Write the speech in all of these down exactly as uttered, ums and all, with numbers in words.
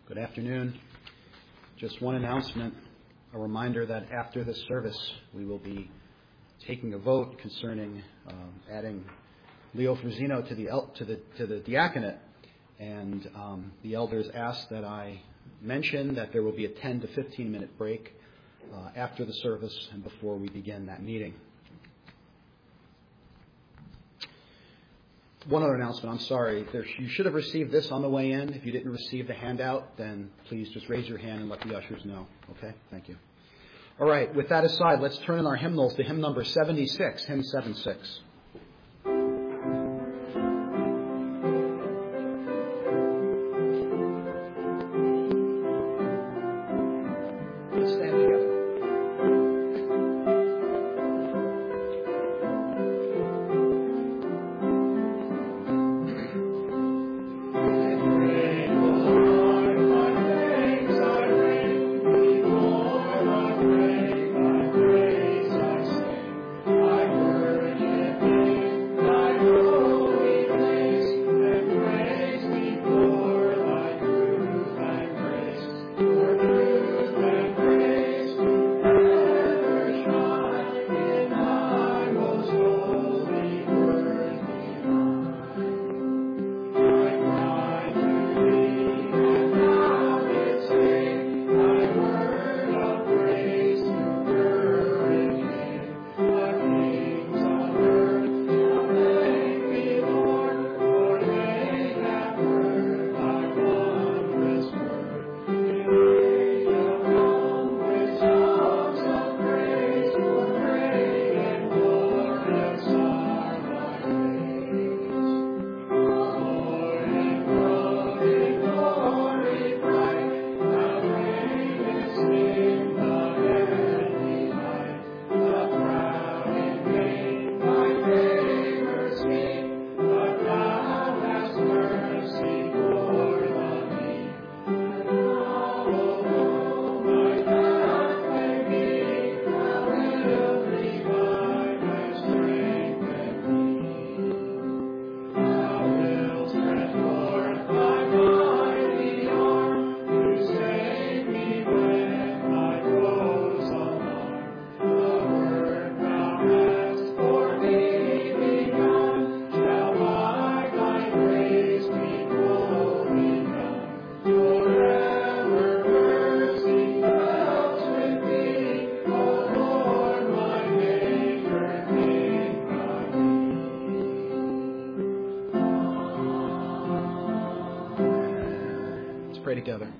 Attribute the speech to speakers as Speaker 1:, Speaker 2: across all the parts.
Speaker 1: Good afternoon. Just one announcement, a reminder that after this service we will be taking a vote concerning um, adding Leo Frazino to the to the to the diaconate, and um, the elders asked that I mention that there will be a ten to fifteen minute break uh, after the service and before we begin that meeting. One other announcement, I'm sorry. There, you should have received this on the way in. If you didn't receive the handout, then please just raise your hand and let the ushers know. Okay? Thank you. All right. With that aside, let's turn in our hymnals to hymn number seventy-six, hymn seventy-six. Let's stand together. Together.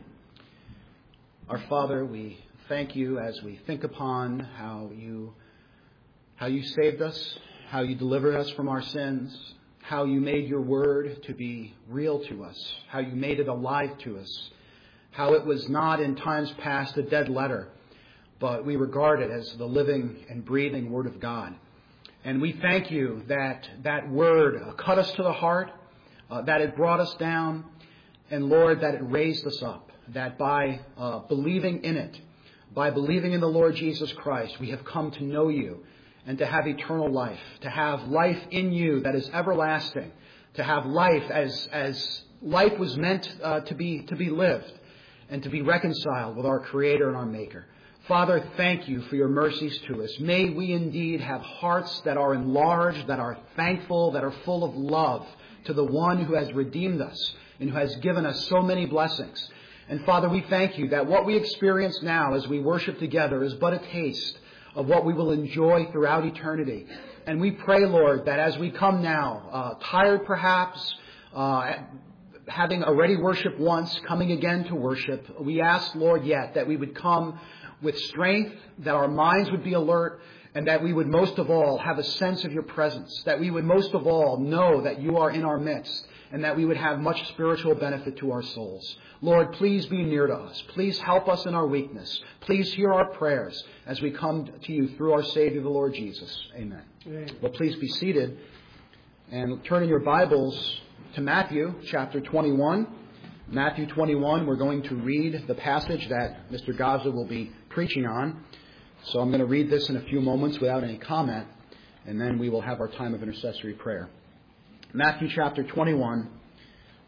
Speaker 1: Our Father, we thank you as we think upon how you how you saved us, how you delivered us from our sins, how you made your word to be real to us, how you made it alive to us, how it was not in times past a dead letter, but we regard it as the living and breathing Word of God. And we thank you that that word cut us to the heart, uh, that it brought us down, and Lord, that it raised us up, that by uh, believing in it, by believing in the Lord Jesus Christ, we have come to know you and to have eternal life, to have life in you that is everlasting, to have life as as life was meant uh, to be to be lived, and to be reconciled with our Creator and our Maker. Father, thank you for your mercies to us. May we indeed have hearts that are enlarged, that are thankful, that are full of love to the one who has redeemed us and who has given us so many blessings. And Father, we thank you that what we experience now as we worship together is but a taste of what we will enjoy throughout eternity. And we pray, Lord, that as we come now, uh, tired perhaps, uh, having already worshiped once, coming again to worship, we ask, Lord, yet that we would come with strength, that our minds would be alert, and that we would most of all have a sense of your presence, that we would most of all know that you are in our midst, and that we would have much spiritual benefit to our souls. Lord, please be near to us. Please help us in our weakness. Please hear our prayers as we come to you through our Savior, the Lord Jesus. Amen. Amen. Well, please be seated and turn in your Bibles to Matthew chapter twenty-one. Matthew twenty-one, we're going to read the passage that Mister Gaza will be preaching on. So I'm going to read this in a few moments without any comment, and then we will have our time of intercessory prayer. Matthew chapter twenty-one,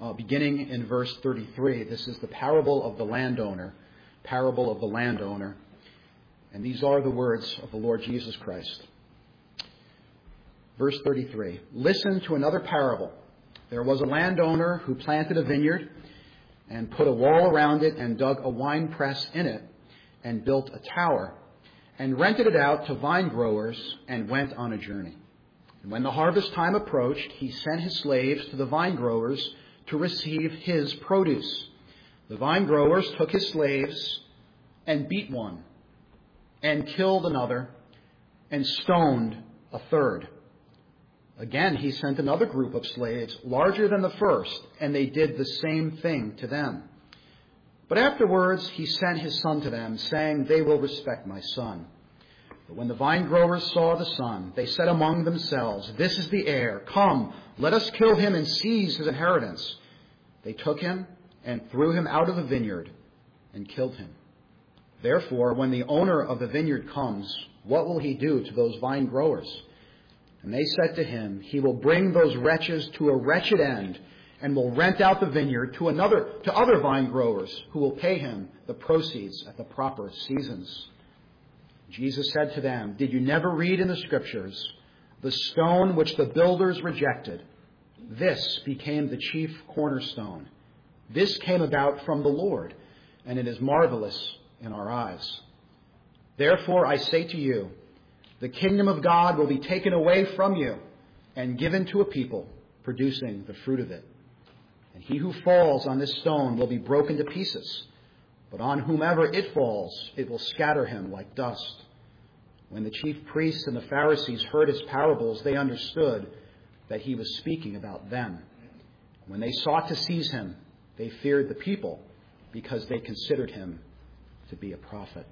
Speaker 1: uh, beginning in verse thirty-three. This is the parable of the landowner. Parable of the landowner. And these are the words of the Lord Jesus Christ. Verse thirty-three. Listen to another parable. There was a landowner who planted a vineyard and put a wall around it and dug a wine press in it and built a tower and rented it out to vine growers and went on a journey. And when the harvest time approached, he sent his slaves to the vine growers to receive his produce. The vine growers took his slaves and beat one and killed another and stoned a third. Again, he sent another group of slaves, larger than the first, and they did the same thing to them. But afterwards, he sent his son to them, saying, they will respect my son. But when the vine growers saw the son, they said among themselves, this is the heir. Come, let us kill him and seize his inheritance. They took him and threw him out of the vineyard and killed him. Therefore, when the owner of the vineyard comes, what will he do to those vine growers? And they said to him, he will bring those wretches to a wretched end and will rent out the vineyard to another, to other vine growers who will pay him the proceeds at the proper seasons. Jesus said to them, did you never read in the Scriptures, the stone which the builders rejected, this became the chief cornerstone. This came about from the Lord, and it is marvelous in our eyes. Therefore I say to you, the kingdom of God will be taken away from you and given to a people producing the fruit of it. And he who falls on this stone will be broken to pieces, but on whomever it falls, it will scatter him like dust. When the chief priests and the Pharisees heard his parables, they understood that he was speaking about them. When they sought to seize him, they feared the people because they considered him to be a prophet.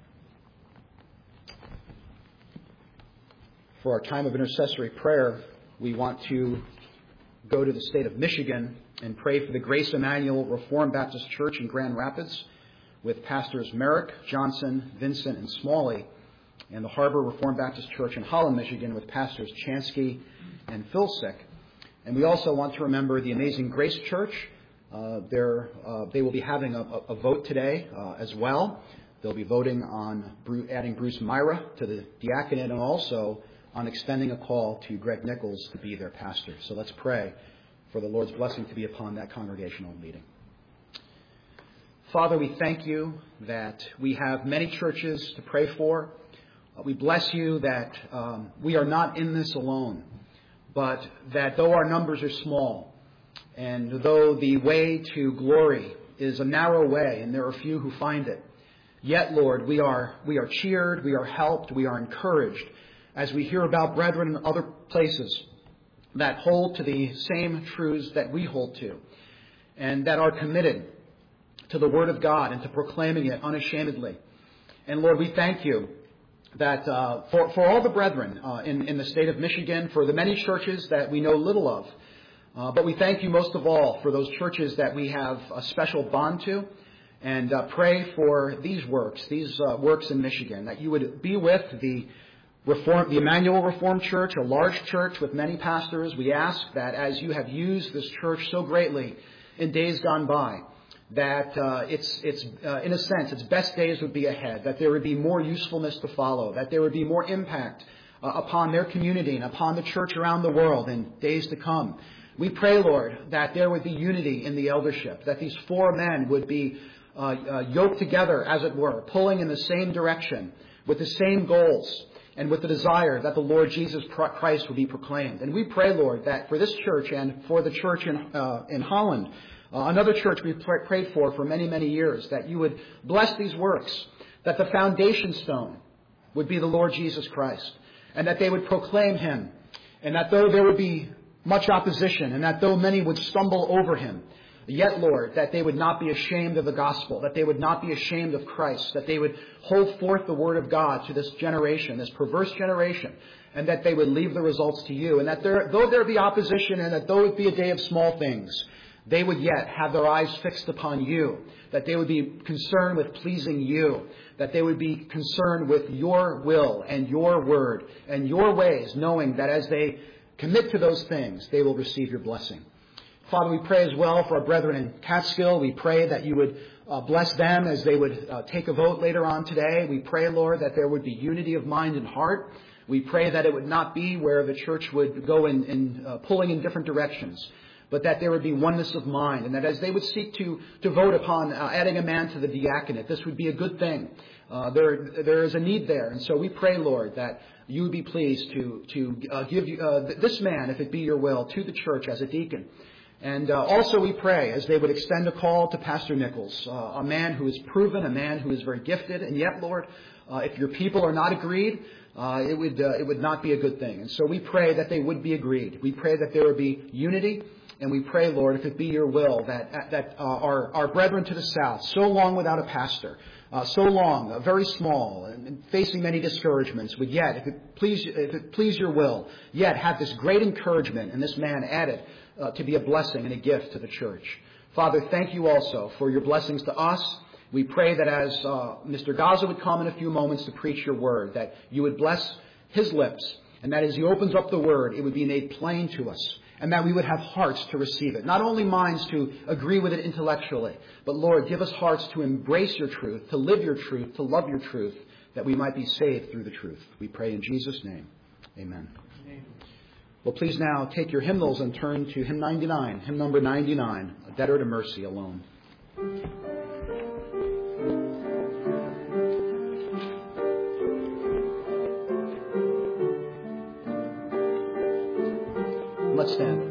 Speaker 1: For our time of intercessory prayer, we want to go to the state of Michigan and pray for the Grace Emmanuel Reformed Baptist Church in Grand Rapids with Pastors Merrick, Johnson, Vincent, and Smalley, and the Harbor Reformed Baptist Church in Holland, Michigan with Pastors Chansky and Filsick. And we also want to remember the Amazing Grace Church. Uh, uh, they will be having a, a vote today uh, as well. They'll be voting on Bru- adding Bruce Myra to the diaconate and also on extending a call to Greg Nichols to be their pastor. So let's pray for the Lord's blessing to be upon that congregational meeting. Father, we thank you that we have many churches to pray for. Uh, we bless you that um, we are not in this alone, but that though our numbers are small, and though the way to glory is a narrow way, and there are few who find it, yet, Lord, we are we are cheered, we are helped, we are encouraged as we hear about brethren in other places that hold to the same truths that we hold to, and that are committed to the Word of God and to proclaiming it unashamedly. And Lord, we thank you that uh, for, for all the brethren uh, in, in the state of Michigan, for the many churches that we know little of, uh, but we thank you most of all for those churches that we have a special bond to, and uh, pray for these works, these uh, works in Michigan, that you would be with the Reform, the Emmanuel Reformed Church, a large church with many pastors. We ask that as you have used this church so greatly in days gone by, that uh, it's, it's uh, in a sense, its best days would be ahead, that there would be more usefulness to follow, that there would be more impact uh, upon their community and upon the church around the world in days to come. We pray, Lord, that there would be unity in the eldership, that these four men would be uh, uh, yoked together, as it were, pulling in the same direction, with the same goals, and with the desire that the Lord Jesus Christ will be proclaimed. And we pray, Lord, that for this church and for the church in uh, in Holland, uh, another church we've pr- prayed for for many, many years, that you would bless these works, that the foundation stone would be the Lord Jesus Christ, and that they would proclaim him, and that though there would be much opposition, and that though many would stumble over him, yet, Lord, that they would not be ashamed of the gospel, that they would not be ashamed of Christ, that they would hold forth the word of God to this generation, this perverse generation, and that they would leave the results to you, and that there, though there be opposition, and that though it be a day of small things, they would yet have their eyes fixed upon you, that they would be concerned with pleasing you, that they would be concerned with your will and your word and your ways, knowing that as they commit to those things, they will receive your blessing. Father, we pray as well for our brethren in Catskill. We pray that you would uh, bless them as they would uh, take a vote later on today. We pray, Lord, that there would be unity of mind and heart. We pray that it would not be where the church would go in, in uh, pulling in different directions, but that there would be oneness of mind, and that as they would seek to, to vote upon uh, adding a man to the diaconate, this would be a good thing. Uh, there, there is a need there, and so we pray, Lord, that you would be pleased to, to uh, give uh, this man, if it be your will, to the church as a deacon. And uh, also we pray as they would extend a call to Pastor Nichols, uh, a man who is proven, a man who is very gifted, and yet, Lord, uh, if your people are not agreed, uh, it would uh, it would not be a good thing. And so we pray that they would be agreed. We pray that there would be unity. And we pray, Lord, if it be your will, that that uh, our, our brethren to the south, so long without a pastor, uh, so long, uh, very small, and, and facing many discouragements, would yet, if it please, if it please your will, yet have this great encouragement and this man added uh, to be a blessing and a gift to the church. Father, thank you also for your blessings to us. We pray that as uh, Mister Gaza would come in a few moments to preach your word, that you would bless his lips, and that as he opens up the word, it would be made plain to us, and that we would have hearts to receive it. Not only minds to agree with it intellectually, but Lord, give us hearts to embrace your truth, to live your truth, to love your truth, that we might be saved through the truth. We pray in Jesus' name. Amen. Amen. Well, please now take your hymnals and turn to hymn ninety-nine, hymn number ninety-nine, A Debtor to Mercy Alone. Let's stand.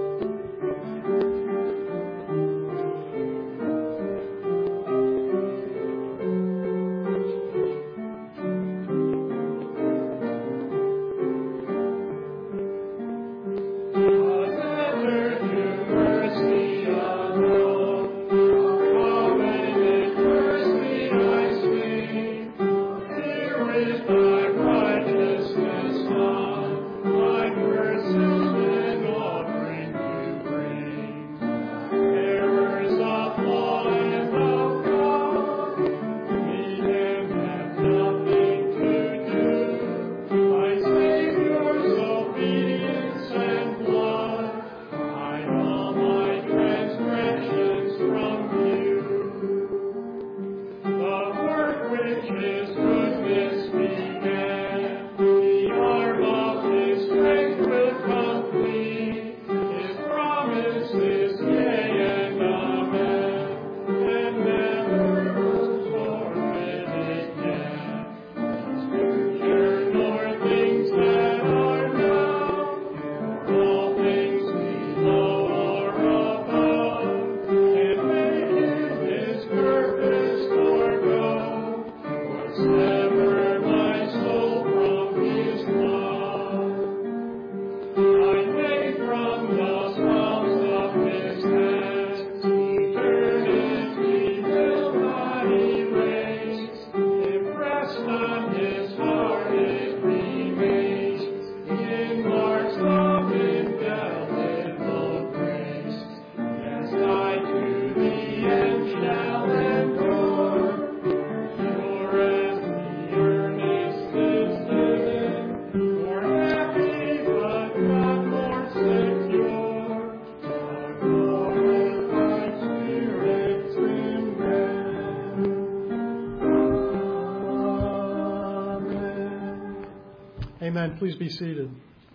Speaker 2: Amen. Please be seated.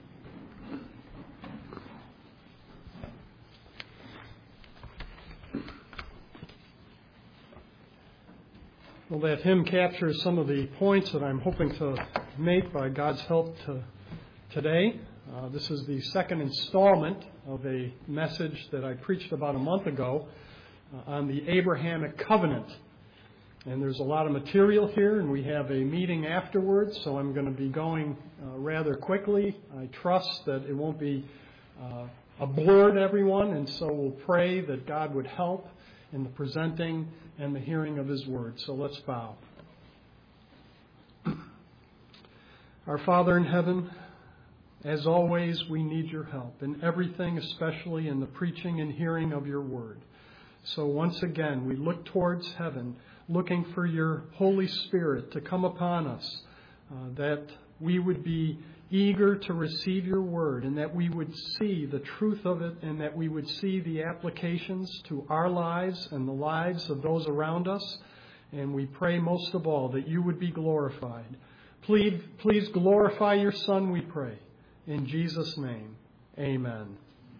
Speaker 2: Well, that hymn captures some of the points that I'm hoping to make by God's help to today. Uh, this is the second installment of a message that I preached about a month ago uh, on the Abrahamic covenant. And there's a lot of material here, and we have a meeting afterwards, so I'm going to be going uh, rather quickly. I trust that it won't be uh, a blur to everyone, and so we'll pray that God would help in the presenting and the hearing of His Word. So let's bow. Our Father in heaven, as always, we need your help in everything, especially in the preaching and hearing of your Word. So once again, we look towards heaven, looking for your Holy Spirit to come upon us, uh, that we would be eager to receive your word, and that we would see the truth of it, and that we would see the applications to our lives and the lives of those around us. And we pray most of all that you would be glorified. Please, please glorify your Son, we pray. In Jesus' name, amen.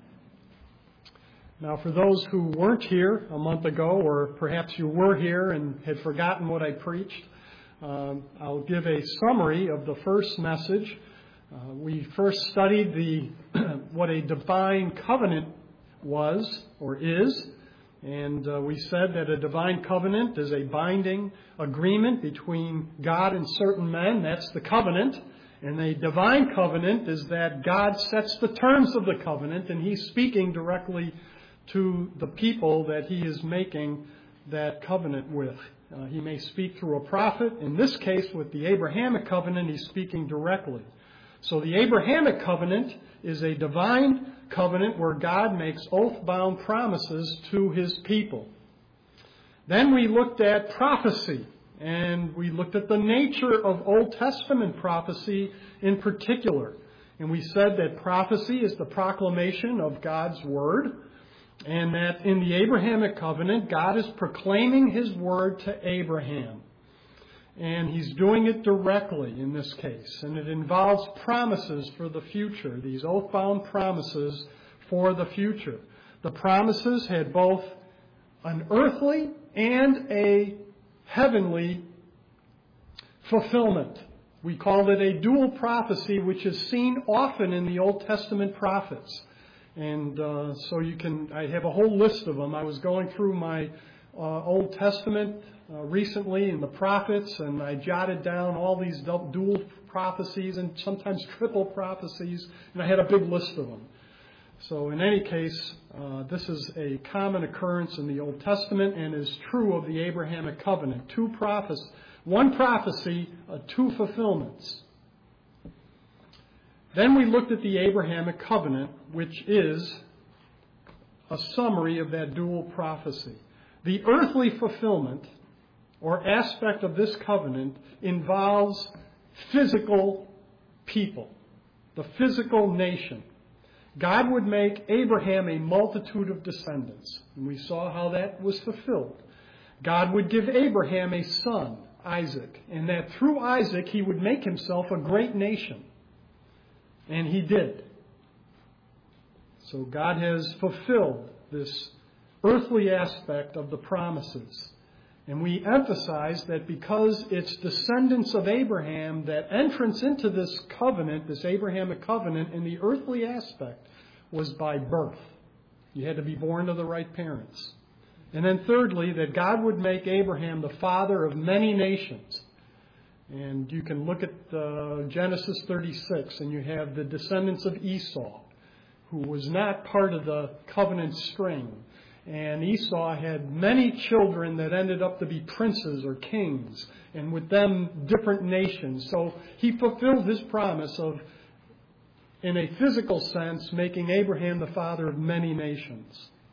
Speaker 2: Now, for those who weren't here a month ago, or perhaps you were here and had forgotten what I preached, um, I'll give a summary of the first message. Uh, we first studied the what a divine covenant was or is. And uh, we said that a divine covenant is a binding agreement between God and certain men. That's the covenant. And a divine covenant is that God sets the terms of the covenant, and He's speaking directly to the people that He is making that covenant with. Uh, he may speak through a prophet. In this case, with the Abrahamic covenant, He's speaking directly. So the Abrahamic covenant is a divine covenant where God makes oath-bound promises to His people. Then we looked at prophecy, and we looked at the nature of Old Testament prophecy in particular. And we said that prophecy is the proclamation of God's word, and that in the Abrahamic covenant, God is proclaiming His word to Abraham. And He's doing it directly in this case. And it involves promises for the future, these oath-bound promises for the future. The promises had both an earthly and a heavenly fulfillment. We called it a dual prophecy, which is seen often in the Old Testament prophets. And uh, so you can, I have a whole list of them. I was going through my uh, Old Testament Uh, recently in the prophets, and I jotted down all these dual prophecies and sometimes triple prophecies, and I had a big list of them. So in any case, uh, this is a common occurrence in the Old Testament and is true of the Abrahamic covenant. Two prophecies, one prophecy, uh, two fulfillments. Then we looked at the Abrahamic covenant, which is a summary of that dual prophecy. The earthly fulfillment or aspect of this covenant involves physical people, the physical nation. God would make Abraham a multitude of descendants, and we saw how that was fulfilled. God would give Abraham a son, Isaac, and that through Isaac he would make himself a great nation. And He did. So God has fulfilled this earthly aspect of the promises. And we emphasize that because it's descendants of Abraham, that entrance into this covenant, this Abrahamic covenant, in the earthly aspect was by birth. You had to be born to the right parents. And then thirdly, that God would make Abraham the father of many nations. And you can look at uh, Genesis thirty-six, and you have the descendants of Esau, who was not part of the covenant string. And Esau had many children that ended up to be princes or kings, and with them different nations. So he fulfilled his promise of, in a physical sense, making Abraham the father of many nations.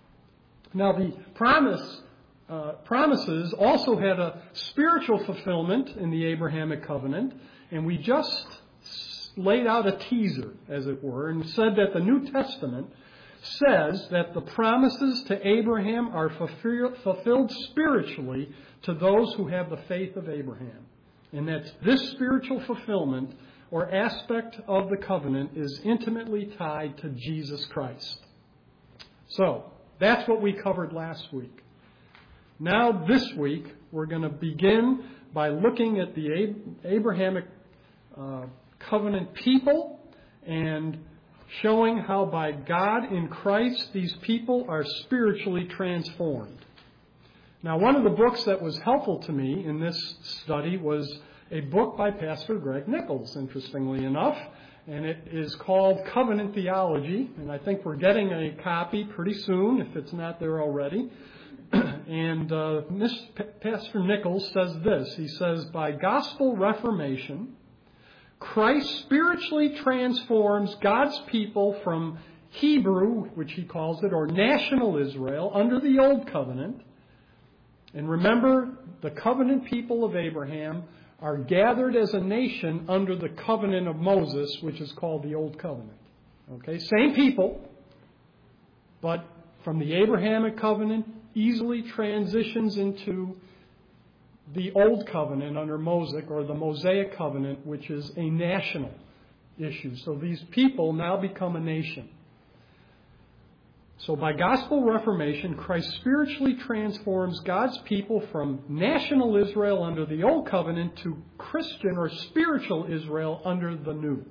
Speaker 2: Now the promise, uh, promises also had a spiritual fulfillment in the Abrahamic covenant, and we just laid out a teaser, as it were, and said that the New Testament says that the promises to Abraham are fulfilled spiritually to those who have the faith of Abraham. And that this spiritual fulfillment or aspect of the covenant is intimately tied to Jesus Christ. So, that's what we covered last week. Now, this week, we're going to begin by looking at the Abrahamic uh, covenant people and showing how by God in Christ these people are spiritually transformed. Now, one of the books that was helpful to me in this study was a book by Pastor Greg Nichols, interestingly enough, and it is called Covenant Theology, and I think we're getting a copy pretty soon, if it's not there already. And uh, Miss P- Pastor Nichols says this. He says, by gospel reformation, Christ spiritually transforms God's people from Hebrew, which he calls it, or national Israel, under the Old Covenant. And remember, the covenant people of Abraham are gathered as a nation under the covenant of Moses, which is called the Old Covenant. Okay, same people, but from the Abrahamic covenant easily transitions into the Old Covenant under Mosaic, or the Mosaic covenant, which is a national issue. So these people now become a nation. So by gospel reformation, Christ spiritually transforms God's people from national Israel under the Old Covenant to Christian or spiritual Israel under the New.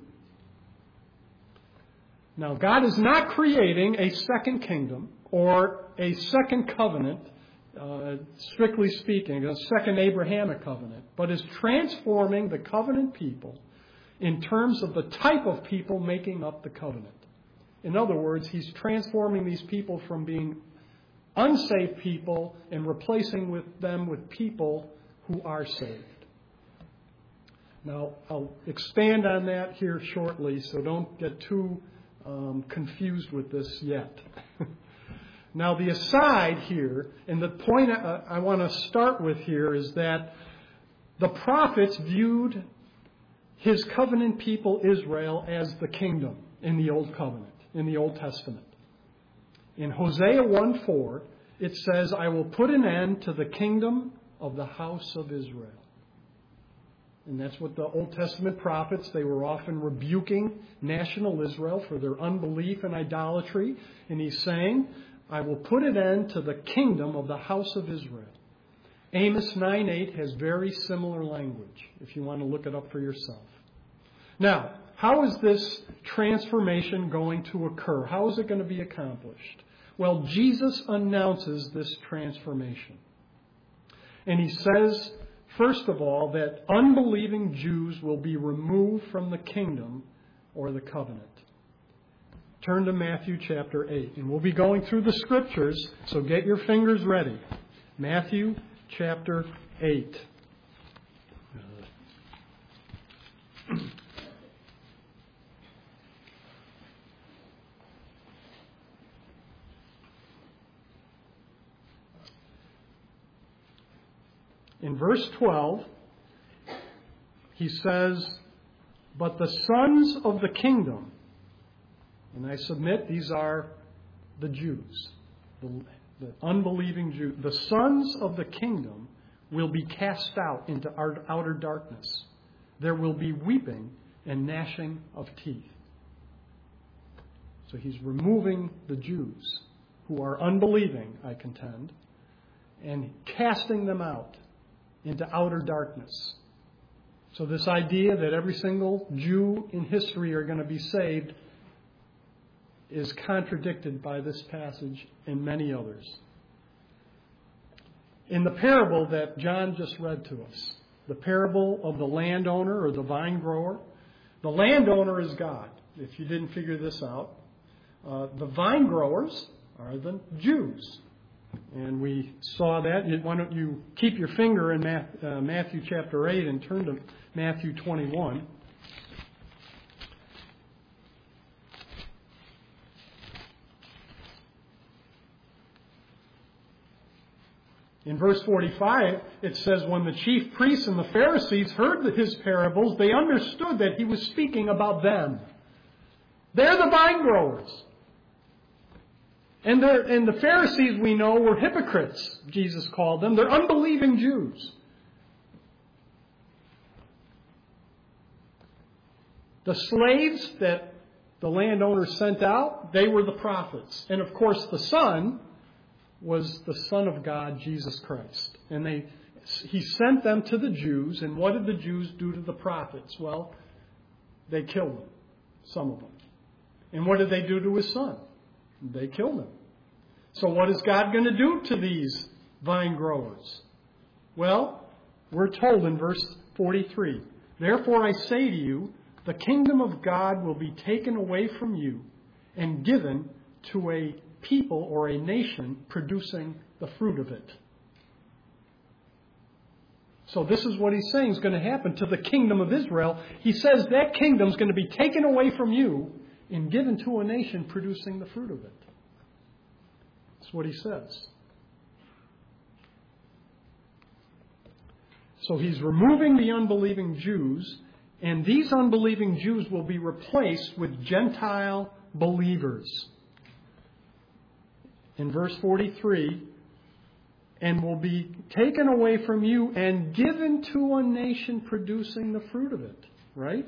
Speaker 2: Now, God is not creating a second kingdom or a second covenant, uh, strictly speaking, a second Abrahamic covenant, but is transforming the covenant people in terms of the type of people making up the covenant. In other words, He's transforming these people from being unsaved people and replacing with them with people who are saved. Now, I'll expand on that here shortly, so don't get too um, confused with this yet. Now, the aside here, and the point I, I want to start with here is that the prophets viewed His covenant people Israel as the kingdom in the Old Covenant, in the Old Testament. In Hosea one four, it says, I will put an end to the kingdom of the house of Israel. And that's what the Old Testament prophets, they were often rebuking national Israel for their unbelief and idolatry. And He's saying, I will put an end to the kingdom of the house of Israel. Amos nine eight has very similar language, if you want to look it up for yourself. Now, how is this transformation going to occur? How is it going to be accomplished? Well, Jesus announces this transformation. And He says, first of all, that unbelieving Jews will be removed from the kingdom or the covenant. Turn to Matthew chapter eight. And we'll be going through the scriptures, so get your fingers ready. Matthew chapter eight. In verse twelve, He says, but the sons of the kingdom, and I submit these are the Jews, the, the unbelieving Jews, the sons of the kingdom will be cast out into outer darkness. There will be weeping and gnashing of teeth. So He's removing the Jews who are unbelieving, I contend, and casting them out into outer darkness. So this idea that every single Jew in history are going to be saved is contradicted by this passage and many others. In the parable that John just read to us, the parable of the landowner or the vine grower, the landowner is God, if you didn't figure this out. Uh, the vine growers are the Jews. And we saw that. Why don't you keep your finger in Matthew chapter eight and turn to Matthew twenty-one. In verse forty-five, it says, when the chief priests and the Pharisees heard His parables, they understood that He was speaking about them. They're the vine growers. And, and the Pharisees, we know, were hypocrites, Jesus called them. They're unbelieving Jews. The slaves that the landowner sent out, they were the prophets. And of course, the Son was the Son of God, Jesus Christ. And they, He sent them to the Jews. And what did the Jews do to the prophets? Well, they killed them, some of them. And what did they do to His Son? They killed him. So what is God going to do to these vine growers? Well, we're told in verse forty-three, therefore I say to you, the kingdom of God will be taken away from you and given to a people or a nation producing the fruit of it. So this is what He's saying is going to happen to the kingdom of Israel. He says that kingdom is going to be taken away from you and given to a nation producing the fruit of it. That's what He says. So he's removing the unbelieving Jews, and these unbelieving Jews will be replaced with Gentile believers. In verse forty-three, and will be taken away from you and given to a nation producing the fruit of it. Right?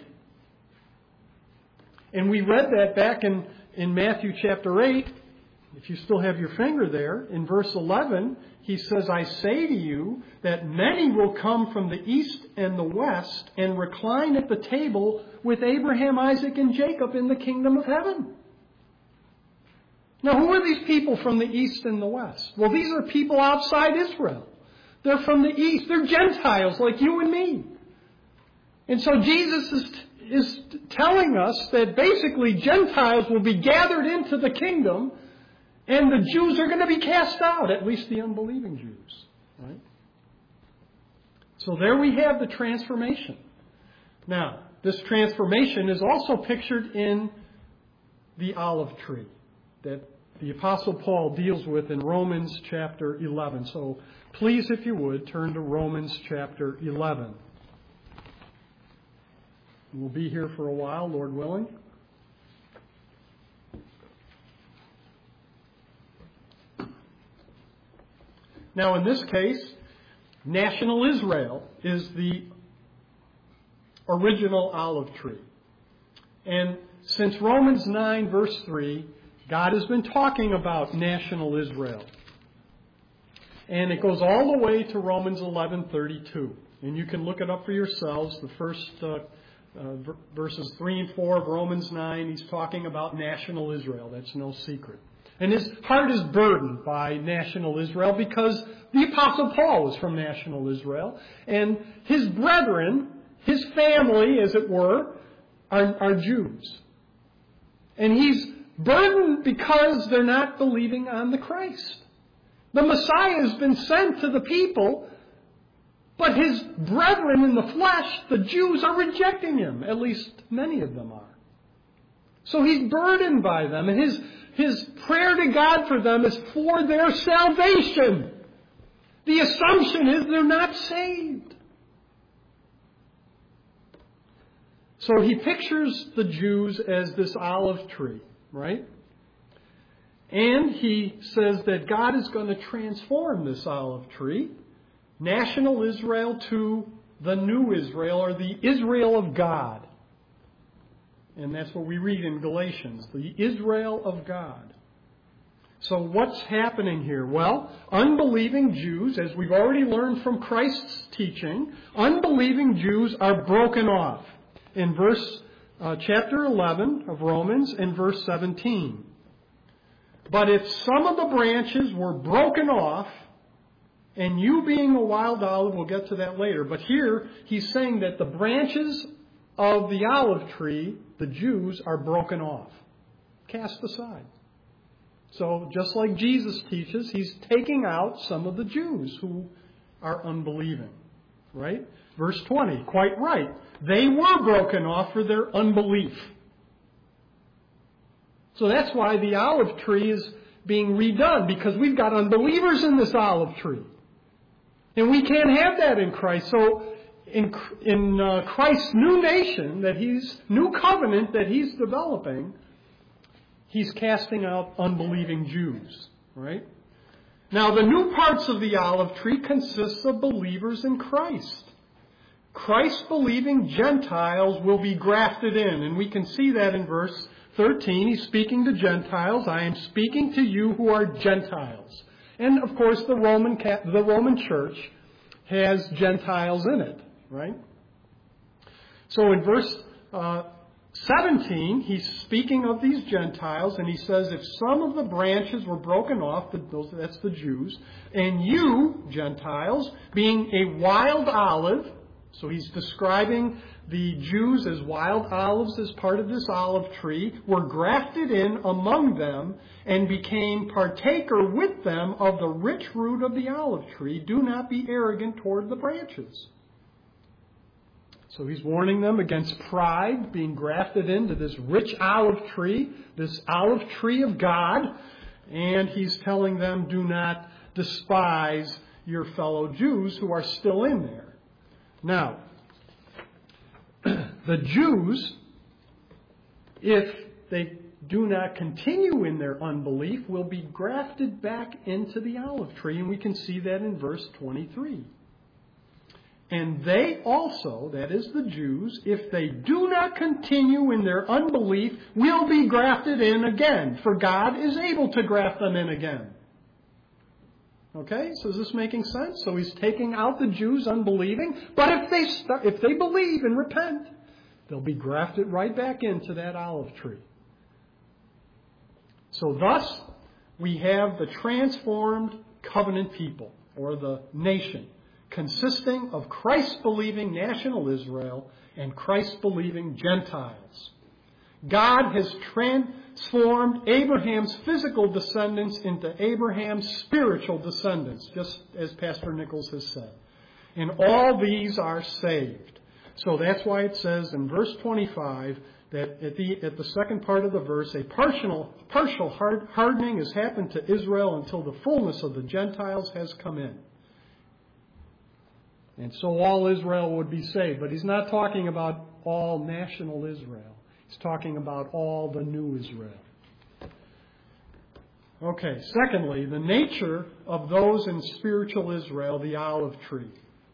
Speaker 2: And we read that back in, in Matthew chapter eight. If you still have your finger there, in verse eleven, he says, I say to you that many will come from the east and the west and recline at the table with Abraham, Isaac, and Jacob in the kingdom of heaven. Now, who are these people from the east and the west? Well, these are people outside Israel. They're from the east. They're Gentiles like you and me. And so Jesus is, is telling us that basically Gentiles will be gathered into the kingdom, and the Jews are going to be cast out, at least the unbelieving Jews. Right? So there we have the transformation. Now, this transformation is also pictured in the olive tree that the Apostle Paul deals with in Romans chapter eleven. So please, if you would, turn to Romans chapter eleven. We'll be here for a while, Lord willing. Now, in this case, national Israel is the original olive tree. And since Romans nine, verse three, God has been talking about national Israel. And it goes all the way to Romans eleven thirty-two. And you can look it up for yourselves. The first uh, uh, verses three and four of Romans nine, he's talking about national Israel. That's no secret. And his heart is burdened by national Israel because the Apostle Paul was from national Israel. And his brethren, his family, as it were, are, are Jews. And he's burdened because they're not believing on the Christ. The Messiah has been sent to the people, but his brethren in the flesh, the Jews, are rejecting him. At least many of them are. So he's burdened by them, and his, his prayer to God for them is for their salvation. The assumption is they're not saved. So he pictures the Jews as this olive tree, right? And he says that God is going to transform this olive tree, national Israel, to the new Israel, or the Israel of God. And that's what we read in Galatians, the Israel of God. So what's happening here? Well, unbelieving Jews, as we've already learned from Christ's teaching, unbelieving Jews are broken off. In verse uh, chapter eleven of Romans and verse seventeen. But if some of the branches were broken off, and you being a wild olive, we'll get to that later, but here he's saying that the branches of the olive tree, the Jews, are broken off, cast aside. So just like Jesus teaches, he's taking out some of the Jews who are unbelieving, right? Verse twenty, quite right. They were broken off for their unbelief. So that's why the olive tree is being redone, because we've got unbelievers in this olive tree. And we can't have that in Christ. So in, in uh, Christ's new nation, that he's, new covenant that he's developing, he's casting out unbelieving Jews, right? Now, the new parts of the olive tree consists of believers in Christ. Christ-believing Gentiles will be grafted in, and we can see that in verse thirteen. He's speaking to Gentiles. I am speaking to you who are Gentiles. And, of course, the Roman the Roman Church has Gentiles in it, right? So in verse uh, seventeen, he's speaking of these Gentiles, and he says, if some of the branches were broken off, those, that's the Jews, and you, Gentiles, being a wild olive, so he's describing the Jews as wild olives as part of this olive tree, were grafted in among them and became partaker with them of the rich root of the olive tree. Do not be arrogant toward the branches. So he's warning them against pride, being grafted into this rich olive tree, this olive tree of God. And he's telling them, do not despise your fellow Jews who are still in there. Now, the Jews, if they do not continue in their unbelief, will be grafted back into the olive tree, and we can see that in verse twenty-three. And they also, that is the Jews, if they do not continue in their unbelief, will be grafted in again, for God is able to graft them in again. Okay, so is this making sense? So he's taking out the Jews unbelieving, but if they start, if they believe and repent, they'll be grafted right back into that olive tree. So thus, we have the transformed covenant people, or the nation, consisting of Christ-believing national Israel and Christ-believing Gentiles. God has transformed Abraham's physical descendants into Abraham's spiritual descendants, just as Pastor Nichols has said. And all these are saved. So that's why it says in verse twenty-five that at the at the second part of the verse, a partial, partial hard, hardening has happened to Israel until the fullness of the Gentiles has come in. And so all Israel would be saved. But he's not talking about all national Israel. He's talking about all the new Israel. Okay, secondly, the nature of those in spiritual Israel, the olive tree.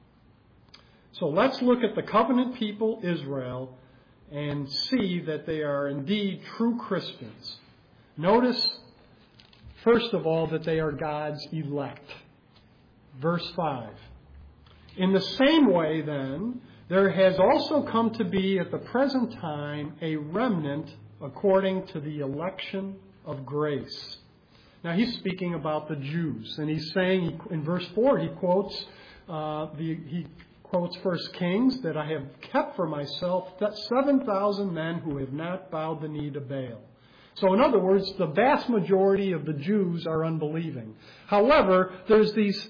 Speaker 2: So let's look at the covenant people, Israel, and see that they are indeed true Christians. Notice, first of all, that they are God's elect. Verse five. In the same way, then, there has also come to be at the present time a remnant according to the election of grace. Now he's speaking about the Jews, and he's saying in verse four he quotes uh, the he quotes First Kings that I have kept for myself seven thousand men who have not bowed the knee to Baal. So in other words, the vast majority of the Jews are unbelieving. However, there's these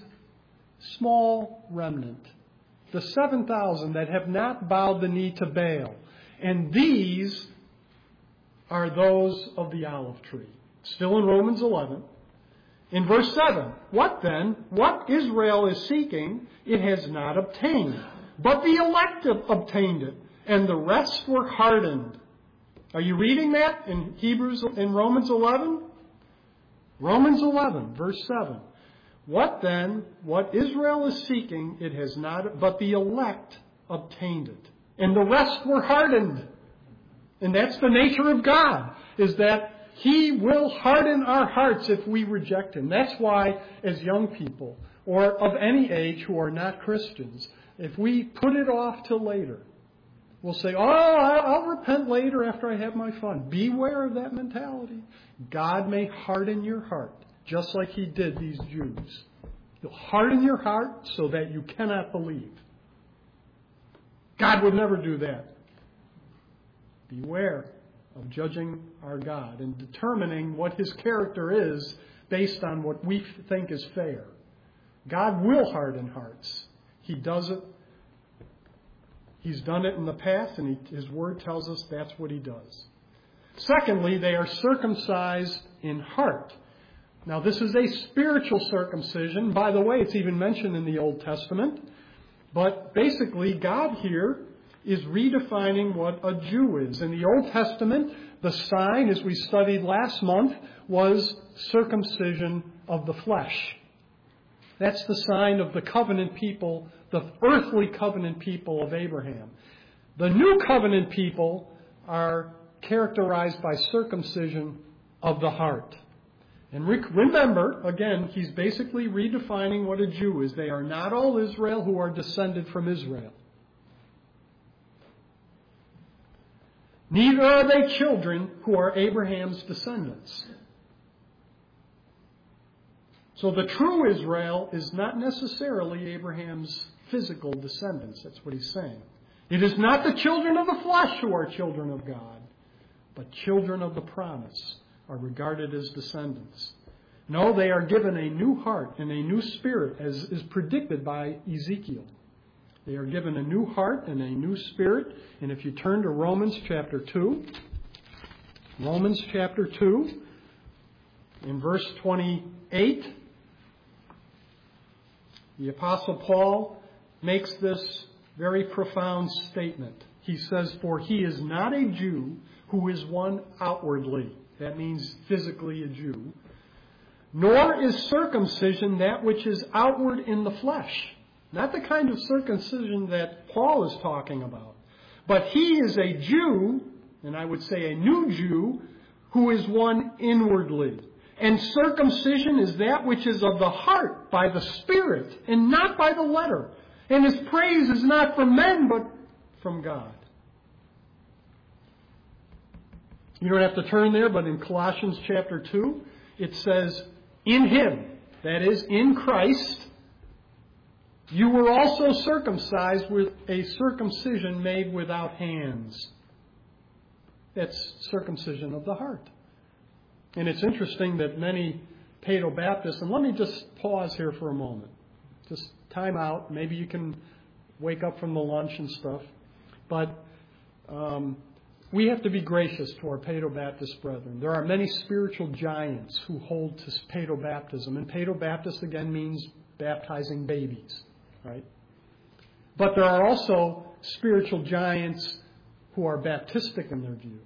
Speaker 2: small remnant, the seven thousand that have not bowed the knee to Baal. And these are those of the olive tree. Still in Romans eleven. In verse seven, what then? What Israel is seeking, it has not obtained. But the elect obtained it, and the rest were hardened. Are you reading that in Hebrews, in Romans eleven? Romans eleven, verse seven. What then, what Israel is seeking, it has not, but the elect obtained it. And the rest were hardened. And that's the nature of God, is that He will harden our hearts if we reject Him. That's why, as young people, or of any age who are not Christians, if we put it off till later, we'll say, oh, I'll repent later after I have my fun. Beware of that mentality. God may harden your heart, just like He did these Jews. He'll harden your heart so that you cannot believe. God would never do that. Beware of judging our God and determining what His character is based on what we think is fair. God will harden hearts. He does it. He's done it in the past, and he, His Word tells us that's what He does. Secondly, they are circumcised in heart. Now, this is a spiritual circumcision. By the way, it's even mentioned in the Old Testament. But basically, God here is redefining what a Jew is. In the Old Testament, the sign, as we studied last month, was circumcision of the flesh. That's the sign of the covenant people, the earthly covenant people of Abraham. The new covenant people are characterized by circumcision of the heart. And remember, again, he's basically redefining what a Jew is. They are not all Israel who are descended from Israel. Neither are they children who are Abraham's descendants. So the true Israel is not necessarily Abraham's physical descendants. That's what he's saying. It is not the children of the flesh who are children of God, but children of the promise are regarded as descendants. No, they are given a new heart and a new spirit, as is predicted by Ezekiel. They are given a new heart and a new spirit. And if you turn to Romans chapter two, Romans chapter two, in verse twenty-eight, the Apostle Paul makes this very profound statement. He says, "For he is not a Jew who is one outwardly." That means physically a Jew. "Nor is circumcision that which is outward in the flesh." Not the kind of circumcision that Paul is talking about. "But he is a Jew," and I would say a new Jew, "who is one inwardly. And circumcision is that which is of the heart by the Spirit, and not by the letter. And his praise is not from men, but from God." You don't have to turn there, but in Colossians chapter two, it says, "In him," that is, in Christ, "you were also circumcised with a circumcision made without hands." That's circumcision of the heart. And it's interesting that many Paedo-Baptists, and let me just pause here for a moment. Just time out. Maybe you can wake up from the lunch and stuff. But um, we have to be gracious to our Paedo-Baptist brethren. There are many spiritual giants who hold to Paedo-Baptism. And Paedo-Baptist, again, means baptizing babies, right? But there are also spiritual giants who are Baptistic in their view.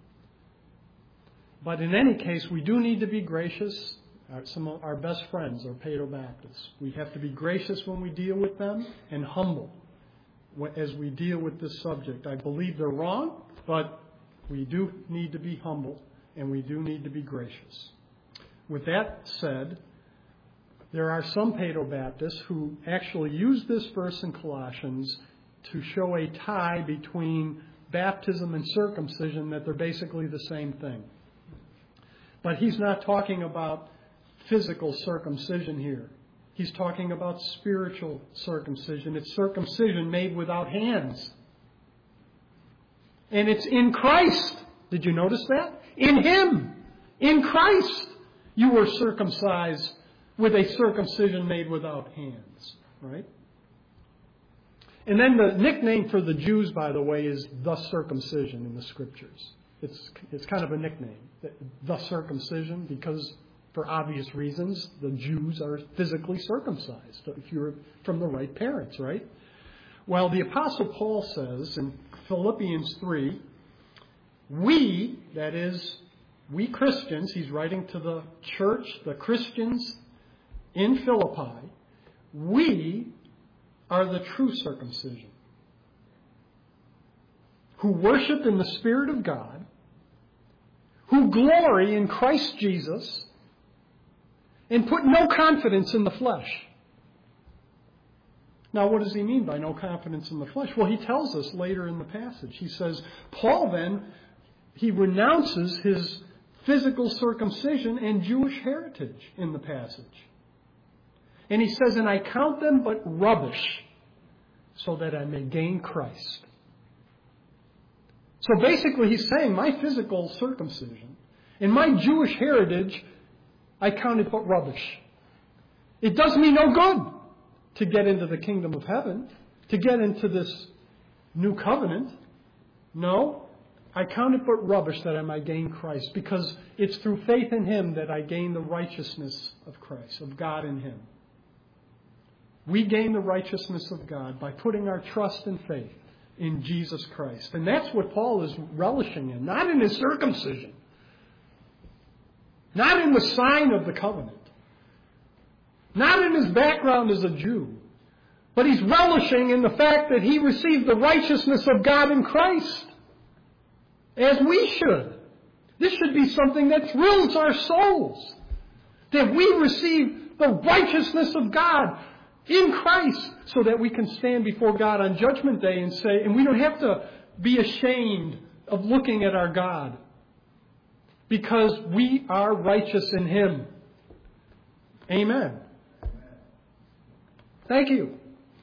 Speaker 2: But in any case, we do need to be gracious. Our, some of our best friends are Paedo-Baptists. We have to be gracious when we deal with them and humble as we deal with this subject. I believe they're wrong, but we do need to be humble and we do need to be gracious. With that said, there are some Paedo-Baptists who actually use this verse in Colossians to show a tie between baptism and circumcision, that they're basically the same thing. But he's not talking about physical circumcision here. He's talking about spiritual circumcision. It's circumcision made without hands. And it's in Christ. Did you notice that? In Him. In Christ. You were circumcised with a circumcision made without hands. Right? And then the nickname for the Jews, by the way, is the circumcision in the Scriptures. It's it's kind of a nickname, the circumcision, because for obvious reasons, the Jews are physically circumcised if you're from the right parents, right? Well, the Apostle Paul says in Philippians three, we, that is, we Christians, he's writing to the church, the Christians in Philippi, we are the true circumcision, who worship in the Spirit of God, who glory in Christ Jesus, and put no confidence in the flesh. Now, what does he mean by no confidence in the flesh? Well, he tells us later in the passage. He says, Paul then, he renounces his physical circumcision and Jewish heritage in the passage. And he says, and I count them but rubbish, so that I may gain Christ. So basically he's saying my physical circumcision and my Jewish heritage, I count it but rubbish. It does me no good to get into the kingdom of heaven, to get into this new covenant. No, I count it but rubbish that I might gain Christ, because it's through faith in Him that I gain the righteousness of Christ, of God in Him. We gain the righteousness of God by putting our trust and faith in Jesus Christ. And that's what Paul is relishing in, not in his circumcision, not in the sign of the covenant, not in his background as a Jew, but he's relishing in the fact that he received the righteousness of God in Christ, as we should. This should be something that thrills our souls, that we receive the righteousness of God in Christ, so that we can stand before God on Judgment Day and say, and we don't have to be ashamed of looking at our God, because we are righteous in Him. Amen. Thank you.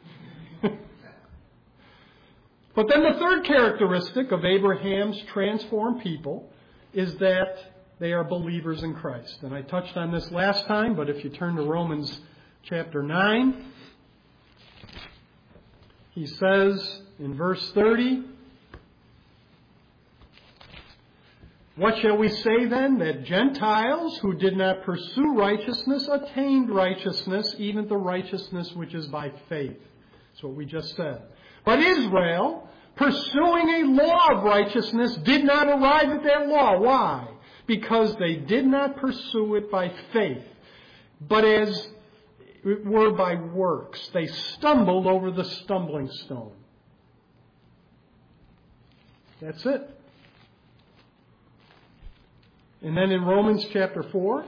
Speaker 2: But then the third characteristic of Abraham's transformed people is that they are believers in Christ. And I touched on this last time, but if you turn to Romans chapter nine, he says in verse thirty, what shall we say then? That Gentiles who did not pursue righteousness attained righteousness, even the righteousness which is by faith. That's what we just said. But Israel, pursuing a law of righteousness, did not arrive at that law. Why? Because they did not pursue it by faith, but as it were by works. They stumbled over the stumbling stone. That's it. And then in Romans chapter four,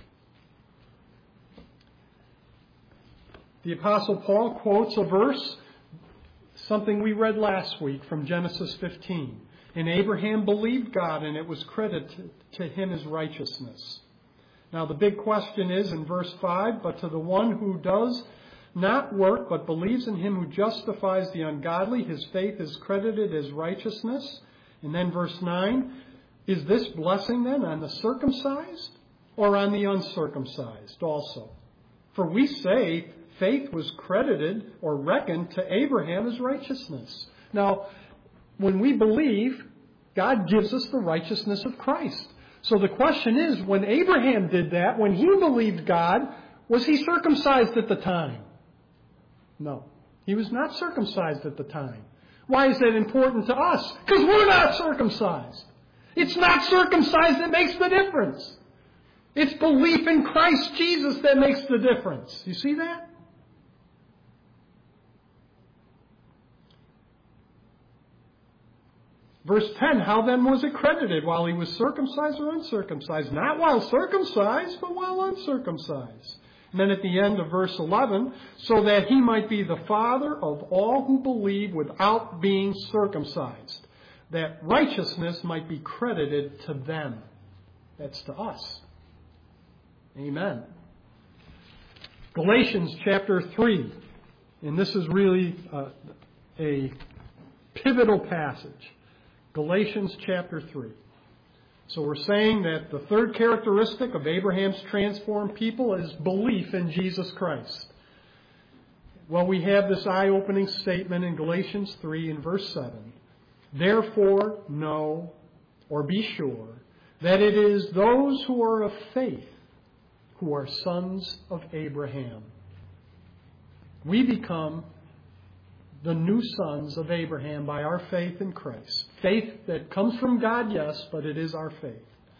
Speaker 2: the Apostle Paul quotes a verse, something we read last week from Genesis fifteen. And Abraham believed God, and it was credited to him as righteousness. Now the big question is in verse five, but to the one who does not work, but believes in him who justifies the ungodly, his faith is credited as righteousness. And then verse nine, is this blessing then on the circumcised or on the uncircumcised also? For we say faith was credited or reckoned to Abraham as righteousness. Now, when we believe, God gives us the righteousness of Christ. So the question is, when Abraham did that, when he believed God, was he circumcised at the time? No. He was not circumcised at the time. Why is that important to us? Because we're not circumcised. It's not circumcised that makes the difference. It's belief in Christ Jesus that makes the difference. You see that? Verse ten, how then was it credited? While he was circumcised or uncircumcised? Not while circumcised, but while uncircumcised. And then at the end of verse eleven, so that he might be the father of all who believe without being circumcised, that righteousness might be credited to them. That's to us. Amen. Galatians chapter three, and this is really uh, a pivotal passage. Galatians chapter three. So we're saying that the third characteristic of Abraham's transformed people is belief in Jesus Christ. Well, we have this eye-opening statement in Galatians three in verse seven. Therefore, know or be sure that it is those who are of faith who are sons of Abraham. We become the new sons of Abraham by our faith in Christ. Faith that comes from God, yes, but it is our faith.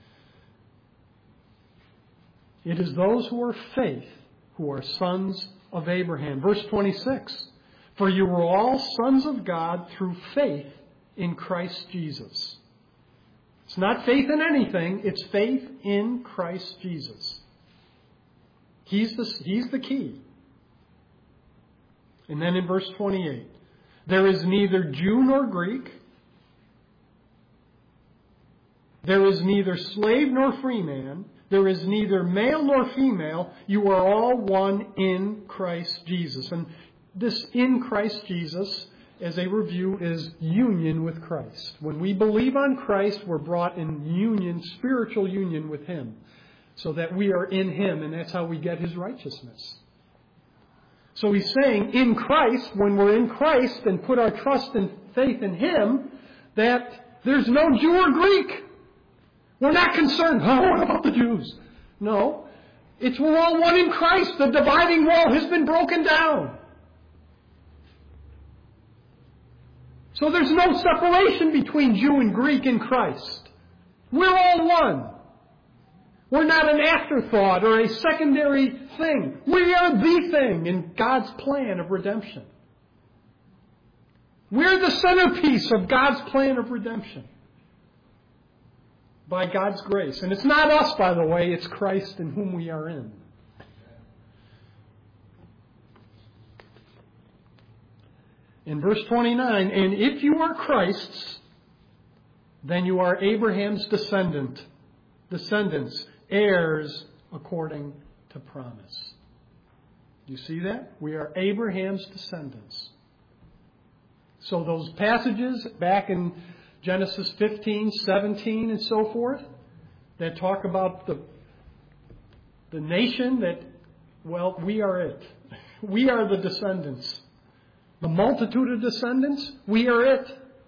Speaker 2: It is those who are faith who are sons of Abraham. Verse twenty-six, for you were all sons of God through faith in Christ Jesus. It's not faith in anything, it's faith in Christ Jesus. He's the, he's the key. And then in verse twenty-eight, there is neither Jew nor Greek, there is neither slave nor free man, there is neither male nor female, you are all one in Christ Jesus. And this in Christ Jesus, as a review, is union with Christ. When we believe on Christ, we're brought in union, spiritual union with Him, so that we are in Him, and that's how we get His righteousness. So he's saying, in Christ, when we're in Christ and put our trust and faith in Him, that there's no Jew or Greek. We're not concerned, oh, what about the Jews? No. It's we're all one in Christ. The dividing wall has been broken down. So there's no separation between Jew and Greek in Christ. We're all one. We're not an afterthought or a secondary thing. We are the thing in God's plan of redemption. We're the centerpiece of God's plan of redemption by God's grace. And it's not us, by the way, it's Christ in whom we are in. In verse twenty-nine, and if you are Christ's, then you are Abraham's descendant, descendants, heirs according to promise. You see that? We are Abraham's descendants. So those passages back in Genesis fifteen, seventeen, and so forth, that talk about the, the nation that, well, we are it. We are the descendants. The multitude of descendants, we are it.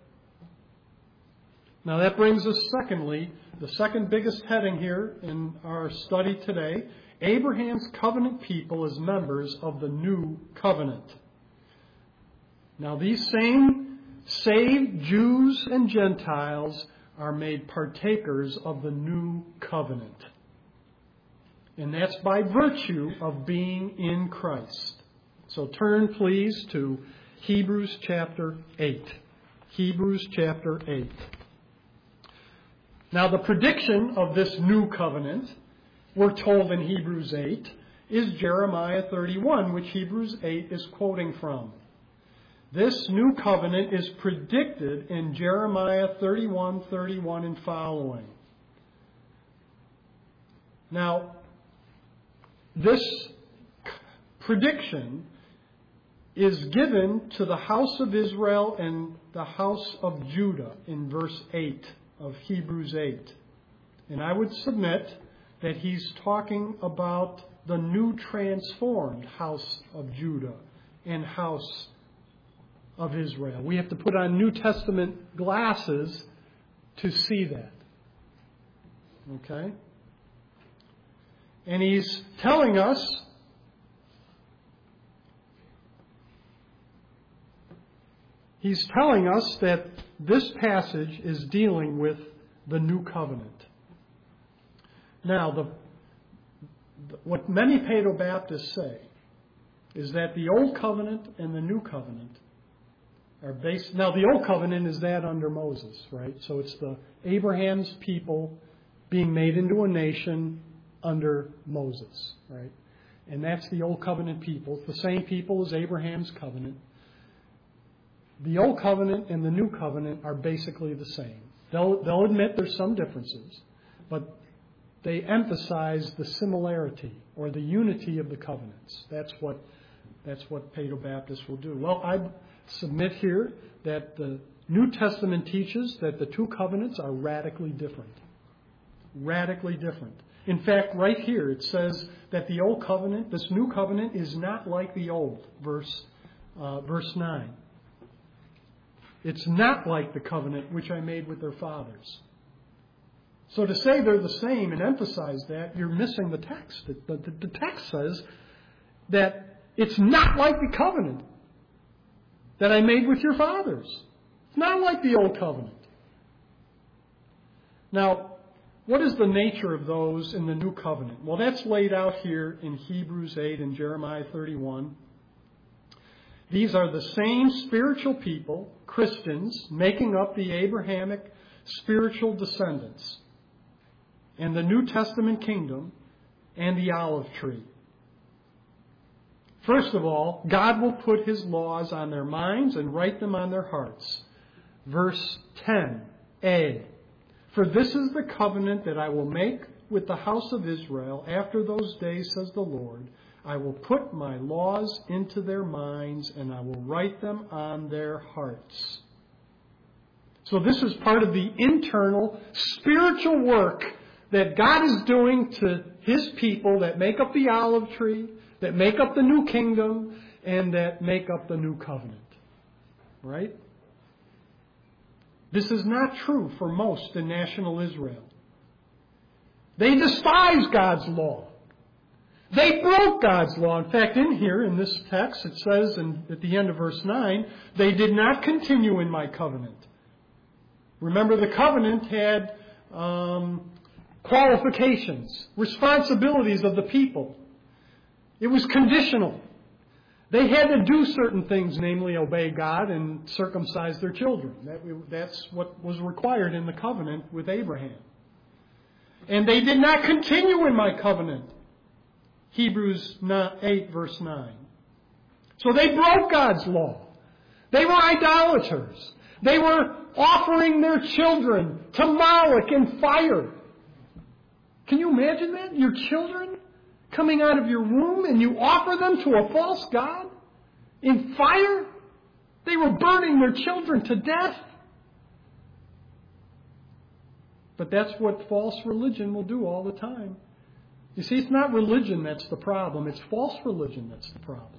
Speaker 2: Now that brings us, secondly, the second biggest heading here in our study today, Abraham's covenant people as members of the new covenant. Now these same saved Jews and Gentiles are made partakers of the new covenant. And that's by virtue of being in Christ. So turn, please, to Hebrews chapter eight. Hebrews chapter eight. Now the prediction of this new covenant, we're told in Hebrews eight, is Jeremiah thirty-one, which Hebrews eight is quoting from. This new covenant is predicted in Jeremiah thirty-one, thirty-one and following. Now, this prediction is given to the house of Israel and the house of Judah in verse eight of Hebrews eight. And I would submit that he's talking about the new transformed house of Judah and house of Israel. We have to put on New Testament glasses to see that. Okay? And he's telling us He's telling us that this passage is dealing with the new covenant. Now, the, what many Paedo-Baptists say is that the Old Covenant and the New Covenant are based... Now, the Old Covenant is that under Moses, right? So it's the Abraham's people being made into a nation under Moses, right? And that's the Old Covenant people. It's the same people as Abraham's covenant. The Old Covenant and the New Covenant are basically the same. They'll, they'll admit there's some differences, but they emphasize the similarity or the unity of the covenants. That's what, that's what Paedo-Baptists will do. Well, I submit here that the New Testament teaches that the two covenants are radically different. Radically different. In fact, right here it says that the Old Covenant, this New Covenant, is not like the Old, verse, uh, verse nine. It's not like the covenant which I made with their fathers. So to say they're the same and emphasize that, you're missing the text. The, the, the text says that it's not like the covenant that I made with your fathers. It's not like the Old Covenant. Now, what is the nature of those in the New Covenant? Well, that's laid out here in Hebrews eight and Jeremiah thirty-one. These are the same spiritual people, Christians, making up the Abrahamic spiritual descendants, and the New Testament kingdom, and the olive tree. First of all, God will put His laws on their minds and write them on their hearts. Verse ten a. For this is the covenant that I will make with the house of Israel after those days, says the Lord. I will put my laws into their minds, and I will write them on their hearts. So this is part of the internal spiritual work that God is doing to His people that make up the olive tree, that make up the new kingdom, and that make up the new covenant. Right? This is not true for most in national Israel. They despise God's law. They broke God's law. In fact, in here, in this text, it says in, at the end of verse nine, they did not continue in my covenant. Remember, the covenant had um, qualifications, responsibilities of the people. It was conditional. They had to do certain things, namely obey God and circumcise their children. That, that's what was required in the covenant with Abraham. And they did not continue in my covenant. Hebrews eight, verse nine. So they broke God's law. They were idolaters. They were offering their children to Moloch in fire. Can you imagine that? Your children coming out of your womb and you offer them to a false god in fire? They were burning their children to death. But that's what false religion will do all the time. You see, it's not religion that's the problem. It's false religion that's the problem.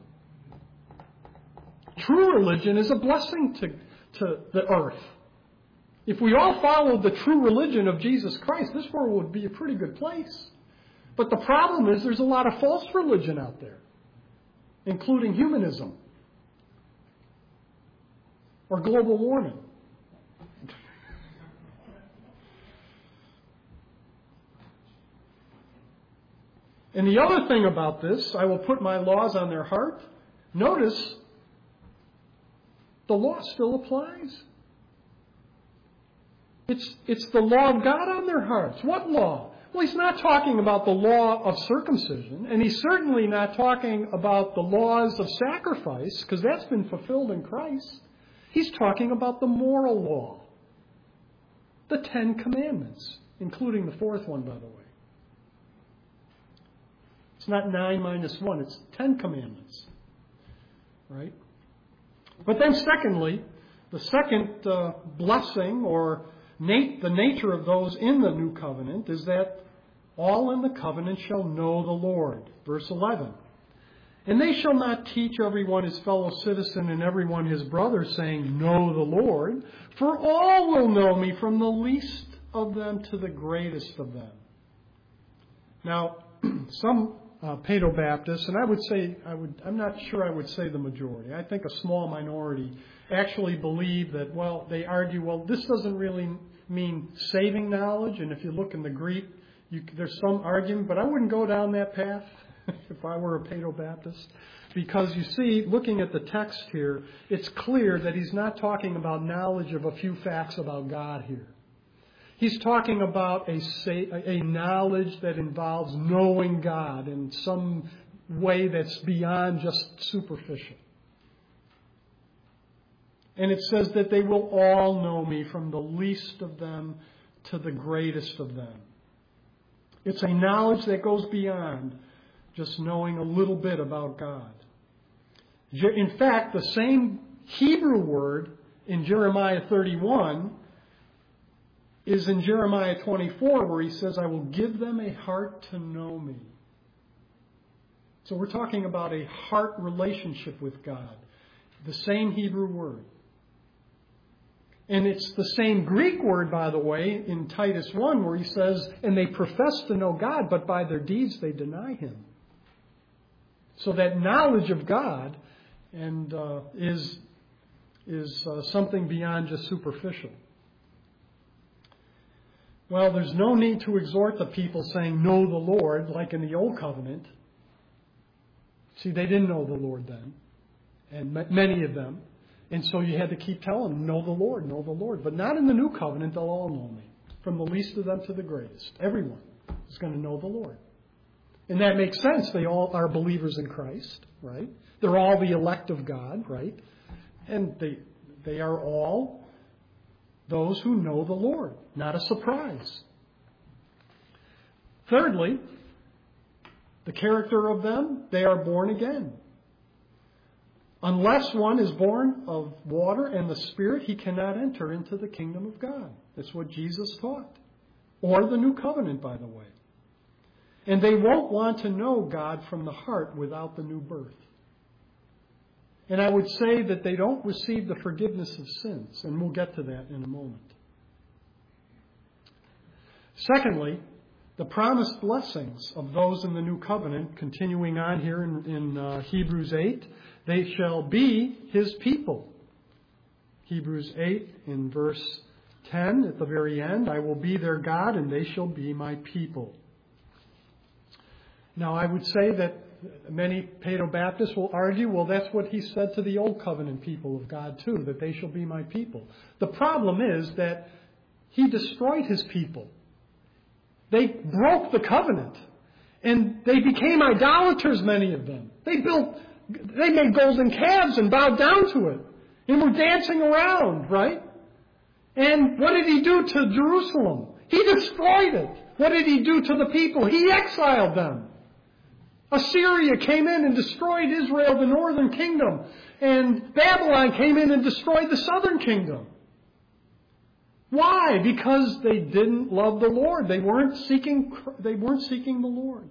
Speaker 2: True religion is a blessing to, to the earth. If we all followed the true religion of Jesus Christ, this world would be a pretty good place. But the problem is there's a lot of false religion out there, including humanism. or global warming. And the other thing about this, I will put my laws on their heart. Notice, the law still applies. It's, it's the law of God on their hearts. What law? Well, he's not talking about the law of circumcision, and he's certainly not talking about the laws of sacrifice, because that's been fulfilled in Christ. He's talking about the moral law, the Ten Commandments, including the fourth one, by the way. It's not nine minus one, it's ten commandments. Right? But then secondly, the second uh, blessing or nat- the nature of those in the new covenant is that all in the covenant shall know the Lord. Verse eleven. And they shall not teach everyone his fellow citizen and everyone his brother, saying, Know the Lord, for all will know me, from the least of them to the greatest of them. Now, some uh, Paedo-Baptists, and I would say, I would, I'm not sure I would say the majority. I think a small minority actually believe that, well, they argue, well, this doesn't really mean saving knowledge, and if you look in the Greek, you, there's some argument, but I wouldn't go down that path if I were a Paedo-Baptist. Because you see, looking at the text here, it's clear that he's not talking about knowledge of a few facts about God here. He's talking about a, a knowledge that involves knowing God in some way that's beyond just superficial. And it says that they will all know me, from the least of them to the greatest of them. It's a knowledge that goes beyond just knowing a little bit about God. In fact, the same Hebrew word in Jeremiah thirty-one is in Jeremiah twenty-four, where he says, I will give them a heart to know me. So we're talking about a heart relationship with God. The same Hebrew word. And it's the same Greek word, by the way, in Titus one, where he says, and they profess to know God, but by their deeds they deny him. So that knowledge of God and uh, is, is uh, something beyond just superficial. Well, there's no need to exhort the people saying, know the Lord, like in the Old Covenant. See, they didn't know the Lord then, and m- many of them. And so you had to keep telling them, know the Lord, know the Lord. But not in the New Covenant, they'll all know me. From the least of them to the greatest. Everyone is going to know the Lord. And that makes sense. They all are believers in Christ, right? They're all the elect of God, right? And they they are all those who know the Lord. Not a surprise. Thirdly, the character of them, they are born again. Unless one is born of water and the Spirit, he cannot enter into the kingdom of God. That's what Jesus taught. Or the New Covenant, by the way. And they won't want to know God from the heart without the new birth. And I would say that they don't receive the forgiveness of sins. And we'll get to that in a moment. Secondly, the promised blessings of those in the New Covenant, continuing on here in, in uh, Hebrews eight, they shall be his people. Hebrews eight in verse ten at the very end, I will be their God and they shall be my people. Now I would say that many Paedo-Baptists will argue, well, that's what he said to the Old Covenant people of God too, that they shall be my people. The problem is that he destroyed his people. They broke the covenant. And they became idolaters, many of them. They built, they made golden calves and bowed down to it. And were dancing around, right? And what did he do to Jerusalem? He destroyed it. What did he do to the people? He exiled them. Assyria came in and destroyed Israel, the northern kingdom. And Babylon came in and destroyed the southern kingdom. Why? Because they didn't love the Lord. They weren't seeking, they weren't seeking the Lord.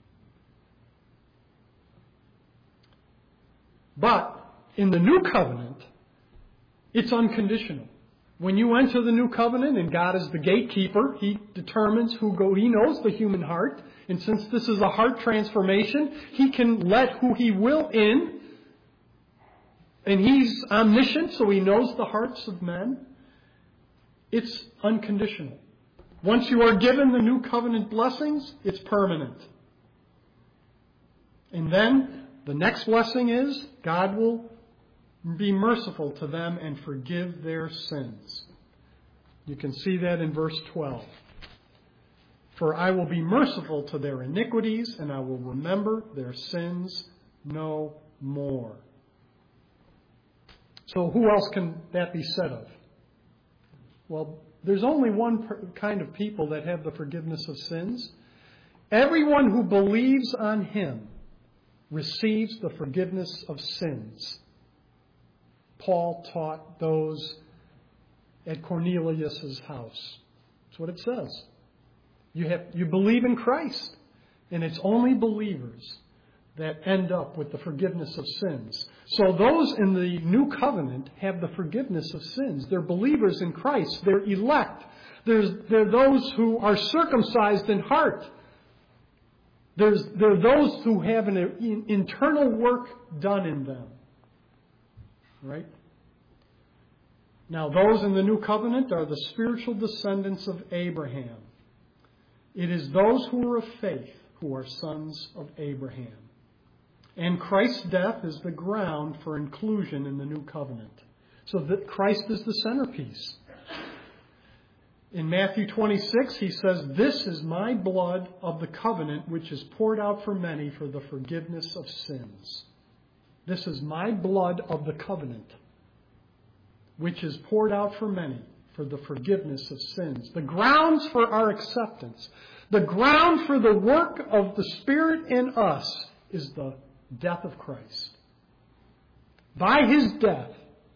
Speaker 2: But in the new covenant, it's unconditional. When you enter the new covenant and God is the gatekeeper, he determines who go, he knows the human heart. And since this is a heart transformation, he can let who he will in and He's omniscient, so He knows the hearts of men. It's unconditional. Once you are given the new covenant blessings, it's permanent. And then the next blessing is God will be merciful to them and forgive their sins. You can see that in verse twelve. For I will be merciful to their iniquities, and I will remember their sins no more. So who else can that be said of? Well, there's only one kind of people that have the forgiveness of sins. Everyone who believes on Him receives the forgiveness of sins. Paul taught those at Cornelius' house. That's what it says. You have, you believe in Christ, and it's only believers that end up with the forgiveness of sins. So those in the new covenant have the forgiveness of sins. They're believers in Christ. They're elect. There's, they're those who are circumcised in heart. There's, they're those who have an in, internal work done in them. Right? Now, those in the new covenant are the spiritual descendants of Abraham. It is those who are of faith who are sons of Abraham. And Christ's death is the ground for inclusion in the new covenant. So that Christ is the centerpiece. In Matthew twenty-six, He says, "This is my blood of the covenant, which is poured out for many for the forgiveness of sins." This is my blood of the covenant, which is poured out for many for the forgiveness of sins. The grounds for our acceptance, the ground for the work of the Spirit in us is the death of Christ. By His death,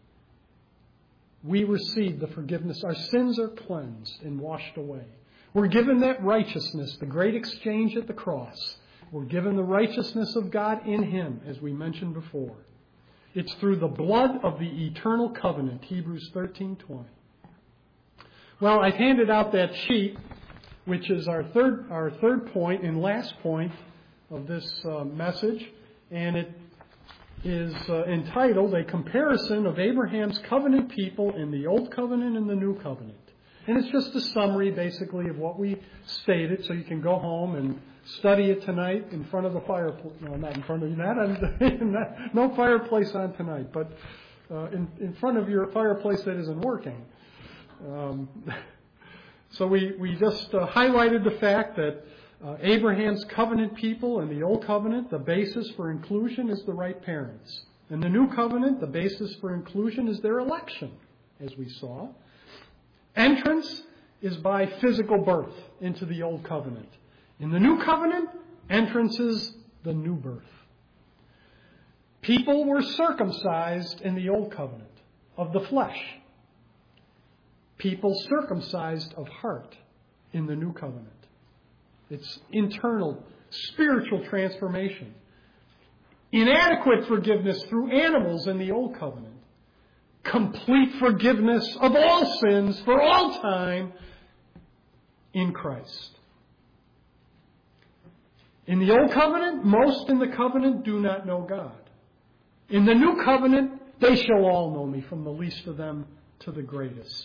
Speaker 2: we receive the forgiveness. Our sins are cleansed and washed away. We're given that righteousness, the great exchange at the cross. We're given the righteousness of God in Him, as we mentioned before. It's through the blood of the eternal covenant, Hebrews thirteen twenty. Well, I've handed out that sheet, which is our third, our third point and last point of this uh, message, and it is uh, entitled A Comparison of Abraham's Covenant People in the Old Covenant and the New Covenant. And it's just a summary, basically, of what we stated, so you can go home and study it tonight in front of the fireplace. No, not in front of you. Not, not no fireplace on tonight, but uh, in, in front of your fireplace that isn't working. Um, so we, we just uh, highlighted the fact that uh, Abraham's covenant people in the Old Covenant, the basis for inclusion is the right parents. In the New Covenant, the basis for inclusion is their election, as we saw. Entrance is by physical birth into the Old Covenant. In the New Covenant, entrance is the new birth. People were circumcised in the Old Covenant of the flesh. People circumcised of heart in the New Covenant. It's internal, spiritual transformation. Inadequate forgiveness through animals in the Old Covenant. Complete forgiveness of all sins for all time in Christ. In the Old Covenant, most in the covenant do not know God. In the New Covenant, they shall all know me, from the least of them to the greatest.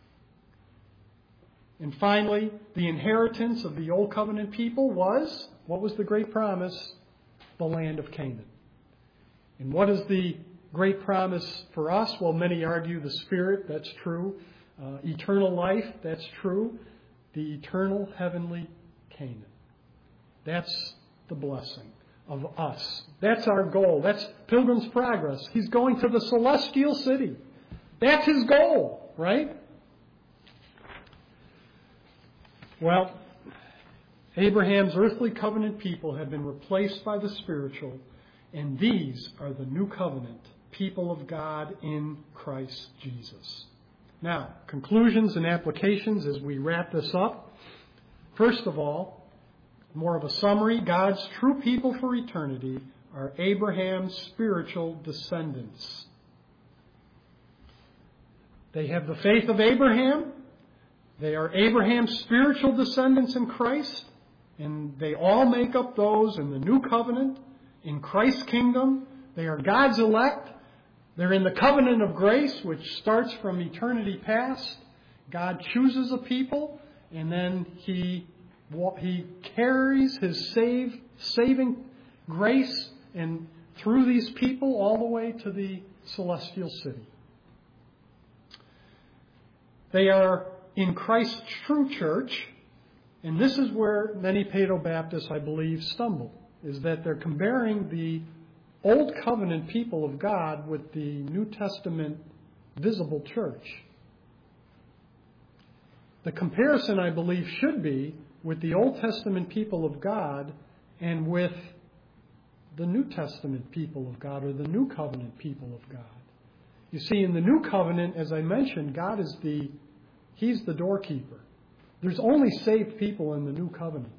Speaker 2: And finally, the inheritance of the Old Covenant people was, what was the great promise? The land of Canaan. And what is the great promise for us? Well, many argue the Spirit, that's true. Uh, eternal life, that's true. The eternal heavenly Canaan. That's the blessing of us. That's our goal. That's Pilgrim's Progress. He's going to the celestial city. That's his goal, right? Well, Abraham's earthly covenant people have been replaced by the spiritual, and these are the new covenant people of God in Christ Jesus. Now, conclusions and applications as we wrap this up. First of all, more of a summary, God's true people for eternity are Abraham's spiritual descendants. They have the faith of Abraham. They are Abraham's spiritual descendants in Christ. And they all make up those in the new covenant, in Christ's kingdom. They are God's elect. They're in the covenant of grace, which starts from eternity past. God chooses a people, and then He He carries His save, saving grace and through these people all the way to the celestial city. They are in Christ's true church, and this is where many Paedo-Baptists, I believe, stumble, is that they're comparing the Old Covenant people of God with the New Testament visible church. The comparison, I believe, should be with the Old Testament people of God and with the New Testament people of God, or the New Covenant people of God. You see, in the New Covenant, as I mentioned, God is the, He's the doorkeeper. There's only saved people in the New Covenant.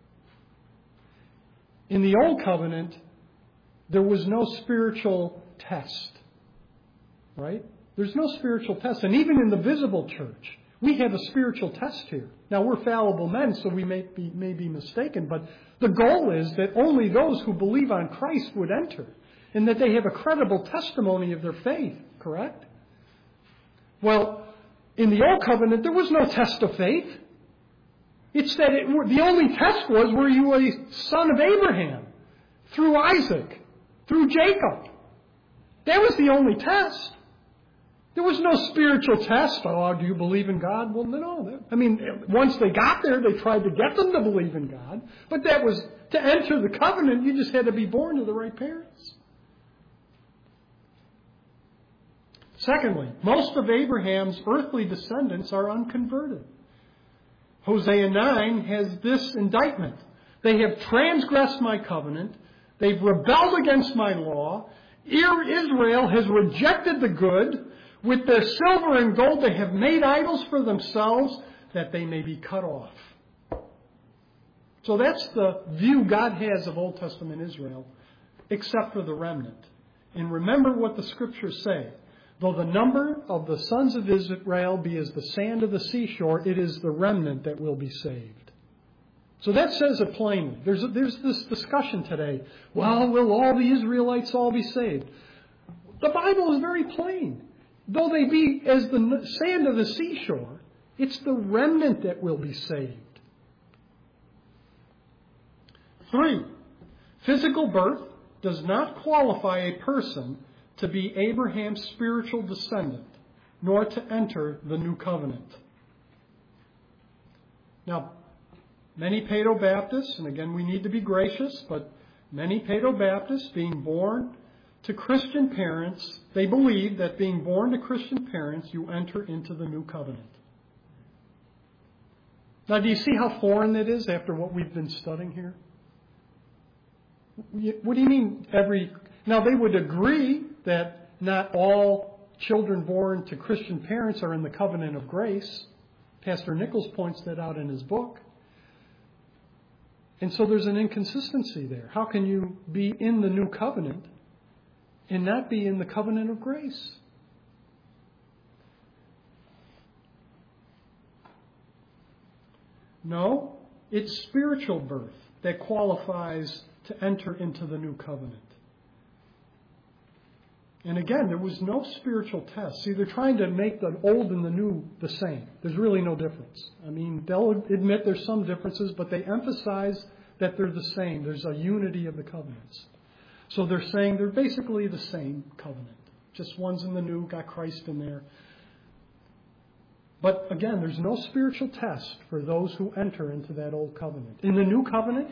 Speaker 2: In the Old Covenant, there was no spiritual test. Right? There's no spiritual test. And even in the visible church, we have a spiritual test here. Now, we're fallible men, so we may be, may be mistaken, but the goal is that only those who believe on Christ would enter, and that they have a credible testimony of their faith, correct? Well, in the Old Covenant, there was no test of faith. It's that it, the only test was, were you a son of Abraham? Through Isaac? Through Jacob? That was the only test. There was no spiritual test. Oh, do you believe in God? Well, no. I mean, once they got there, they tried to get them to believe in God. But that was, to enter the covenant, you just had to be born to the right parents. Secondly, most of Abraham's earthly descendants are unconverted. Hosea nine has this indictment. They have transgressed my covenant. They've rebelled against my law. Israel has rejected the good. With their silver and gold they have made idols for themselves, that they may be cut off. So that's the view God has of Old Testament Israel, except for the remnant. And remember what the Scriptures say. Though the number of the sons of Israel be as the sand of the seashore, it is the remnant that will be saved. So that says it plainly. There's, a, there's this discussion today. Well, will all the Israelites all be saved? The Bible is very plain. Though they be as the sand of the seashore, it's the remnant that will be saved. Three, physical birth does not qualify a person to be Abraham's spiritual descendant, nor to enter the new covenant. Now, many Paedo-Baptists, and again we need to be gracious, but many Paedo-Baptists being born to Christian parents, they believe that being born to Christian parents, you enter into the new covenant. Now, do you see how foreign it is after what we've been studying here? What do you mean every... Now, they would agree that not all children born to Christian parents are in the covenant of grace. Pastor Nichols points that out in his book. And so there's an inconsistency there. How can you be in the new covenant and not be in the covenant of grace? No, it's spiritual birth that qualifies to enter into the new covenant. And again, there was no spiritual test. See, they're trying to make the old and the new the same. There's really no difference. I mean, they'll admit there's some differences, but they emphasize that they're the same. There's a unity of the covenants. So they're saying they're basically the same covenant. Just one's in the new, got Christ in there. But again, there's no spiritual test for those who enter into that old covenant. In the new covenant,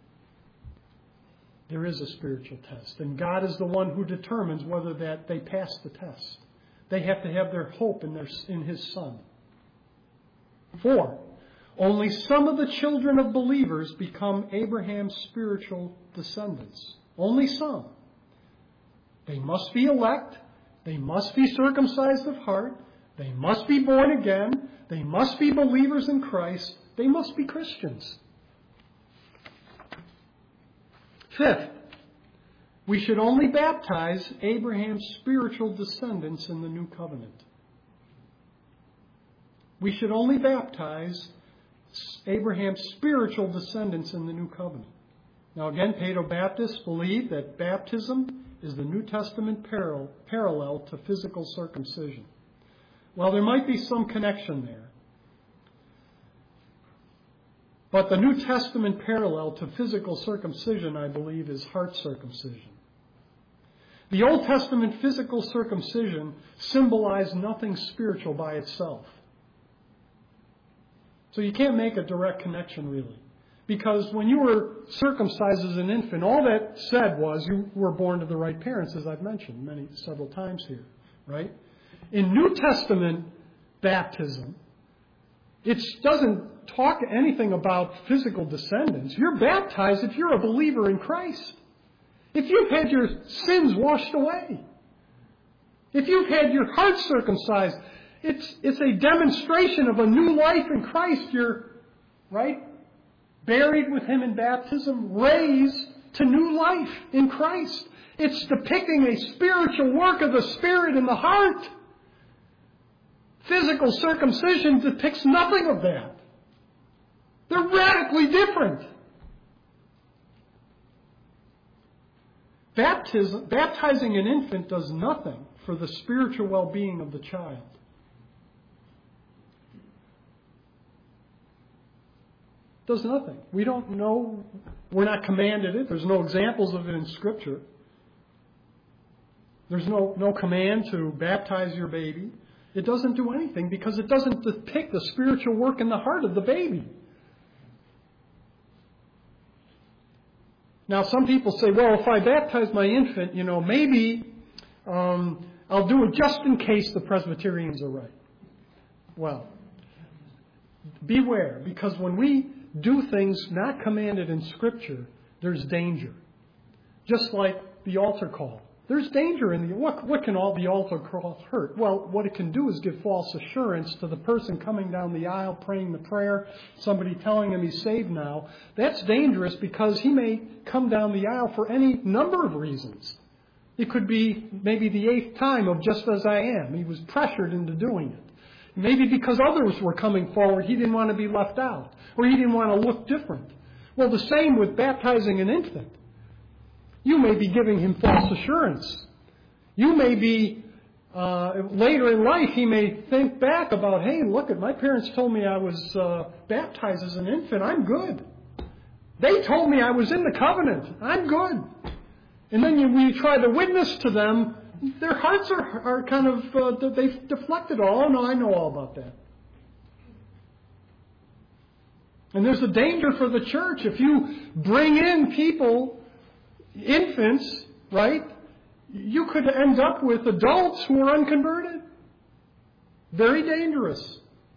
Speaker 2: there is a spiritual test. And God is the one who determines whether that they pass the test. They have to have their hope in, their, in His Son. Four, only some of the children of believers become Abraham's spiritual descendants. Only some. They must be elect. They must be circumcised of heart. They must be born again. They must be believers in Christ. They must be Christians. Fifth, we should only baptize Abraham's spiritual descendants in the new covenant. We should only baptize Abraham's spiritual descendants in the new covenant. Now again, Paedo-Baptists believe that baptism is the New Testament paral- parallel to physical circumcision. Well, there might be some connection there. But the New Testament parallel to physical circumcision, I believe, is heart circumcision. The Old Testament physical circumcision symbolized nothing spiritual by itself. So you can't make a direct connection, really. Because when you were circumcised as an infant, all that said was you were born to the right parents, as I've mentioned many several times here, right? In New Testament baptism, it doesn't talk anything about physical descendants. You're baptized if you're a believer in Christ. If you've had your sins washed away. If you've had your heart circumcised, it's, it's a demonstration of a new life in Christ. You're, right, buried with Him in baptism, raised to new life in Christ. It's depicting a spiritual work of the Spirit in the heart. Physical circumcision depicts nothing of that. They're radically different. Baptism, baptizing an infant does nothing for the spiritual well-being of the child. Does nothing. We don't know. We're not commanded it. There's no examples of it in Scripture. There's no, no command to baptize your baby. It doesn't do anything because it doesn't depict the spiritual work in the heart of the baby. Now, some people say, well, if I baptize my infant, you know, maybe um, I'll do it just in case the Presbyterians are right. Well, beware, because when we do things not commanded in Scripture, there's danger. Just like the altar call. There's danger in the... What, what can all the altar call hurt? Well, what it can do is give false assurance to the person coming down the aisle praying the prayer, somebody telling him he's saved now. That's dangerous because he may come down the aisle for any number of reasons. It could be maybe the eighth time of just as I am. He was pressured into doing it. Maybe because others were coming forward, he didn't want to be left out. Or he didn't want to look different. Well, the same with baptizing an infant. You may be giving him false assurance. You may be, uh, later in life, he may think back about, hey, look, at my parents told me I was uh, baptized as an infant. I'm good. They told me I was in the covenant. I'm good. And then you, when you try to witness to them, their hearts are, are kind of, uh, they've deflected all. Oh, no, I know all about that. And there's a danger for the church. If you bring in people, infants, right, you could end up with adults who are unconverted. Very dangerous.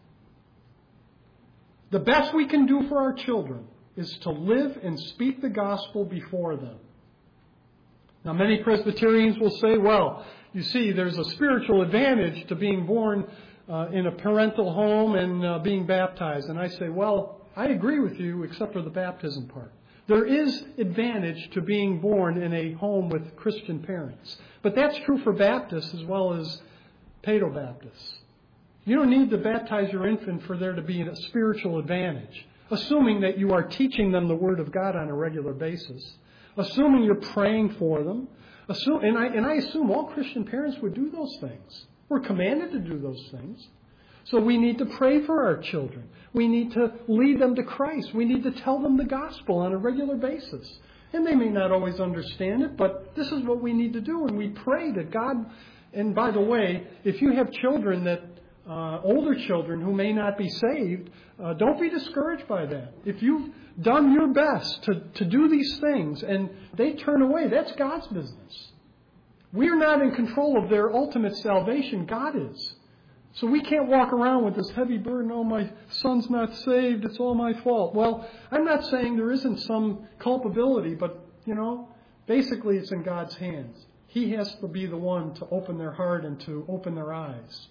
Speaker 2: The best we can do for our children is to live and speak the gospel before them. Now, many Presbyterians will say, well, you see, there's a spiritual advantage to being born uh, in a parental home and uh, being baptized. And I say, well, I agree with you except for the baptism part. There is advantage to being born in a home with Christian parents. But that's true for Baptists as well as Paedo-Baptists. You don't need to baptize your infant for there to be a spiritual advantage, assuming that you are teaching them the Word of God on a regular basis, assuming you're praying for them, assume, and, I, and I assume all Christian parents would do those things. We're commanded to do those things. So we need to pray for our children. We need to lead them to Christ. We need to tell them the gospel on a regular basis. And they may not always understand it, but this is what we need to do. And we pray that God, and by the way, if you have children that, uh, older children who may not be saved, uh, don't be discouraged by that. If you've done your best to, to do these things and they turn away, that's God's business. We are not in control of their ultimate salvation. God is. So we can't walk around with this heavy burden, oh, my son's not saved, it's all my fault. Well, I'm not saying there isn't some culpability, but, you know, basically it's in God's hands. He has to be the one to open their heart and to open their eyes.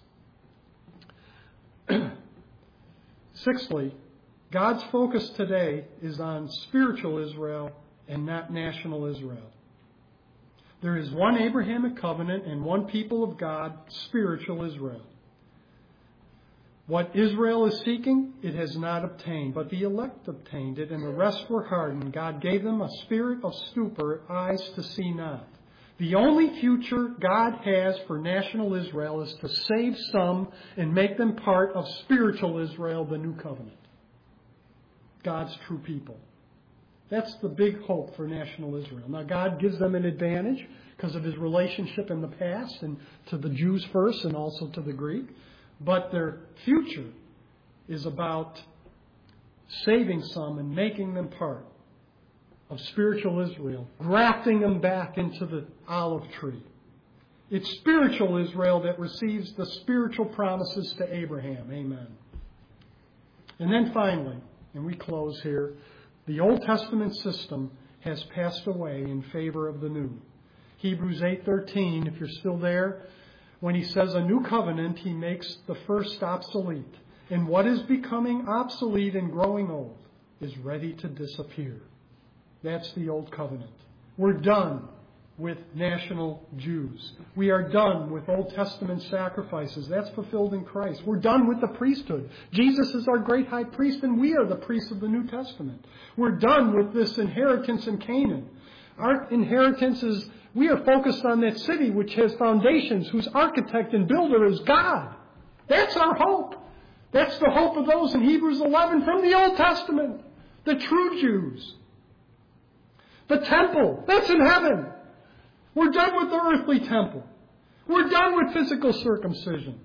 Speaker 2: Sixthly, God's focus today is on spiritual Israel and not national Israel. There is one Abrahamic covenant and one people of God, spiritual Israel. What Israel is seeking, it has not obtained, but the elect obtained it, and the rest were hardened. God gave them a spirit of stupor, eyes to see not. The only future God has for national Israel is to save some and make them part of spiritual Israel, the new covenant. God's true people. That's the big hope for national Israel. Now, God gives them an advantage because of His relationship in the past, and to the Jews first and also to the Greek. But their future is about saving some and making them part of spiritual Israel, grafting them back into the olive tree. It's spiritual Israel that receives the spiritual promises to Abraham. Amen. And then finally, and we close here, the Old Testament system has passed away in favor of the new. Hebrews eight thirteen, if you're still there, when he says a new covenant, he makes the first obsolete. And what is becoming obsolete and growing old is ready to disappear. That's the old covenant. We're done with national Jews. We are done with Old Testament sacrifices. That's fulfilled in Christ. We're done with the priesthood. Jesus is our great high priest, and we are the priests of the New Testament. We're done with this inheritance in Canaan. Our inheritance is, we are focused on that city which has foundations, whose architect and builder is God. That's our hope. That's the hope of those in Hebrews eleven from the Old Testament. The true Jews. The temple, that's in heaven. We're done with the earthly temple. We're done with physical circumcision.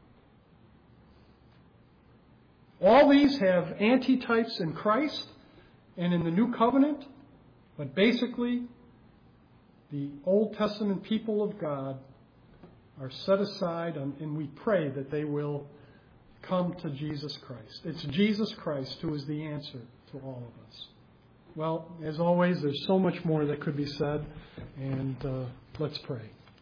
Speaker 2: All these have antitypes in Christ and in the New Covenant, but basically, the Old Testament people of God are set aside, and we pray that they will come to Jesus Christ. It's Jesus Christ who is the answer to all of us. Well, as always, there's so much more that could be said, and uh, let's pray.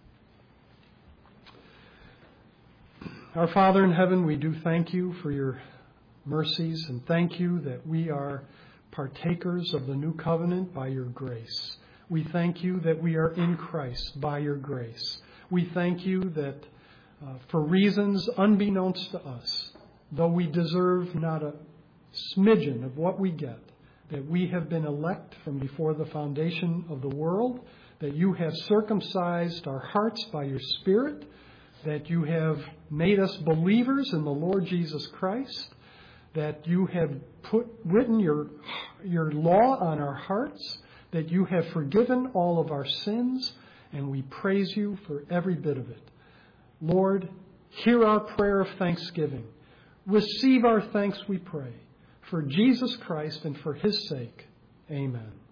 Speaker 2: Our Father in heaven, we do thank you for your mercies, and thank you that we are partakers of the new covenant by your grace. We thank you that we are in Christ by your grace. We thank you that uh, for reasons unbeknownst to us, though we deserve not a smidgen of what we get, that we have been elect from before the foundation of the world, that you have circumcised our hearts by your Spirit, that you have made us believers in the Lord Jesus Christ, that you have put written your, your law on our hearts, that you have forgiven all of our sins, and we praise you for every bit of it. Lord, hear our prayer of thanksgiving. Receive our thanks, we pray. For Jesus Christ and for his sake, amen.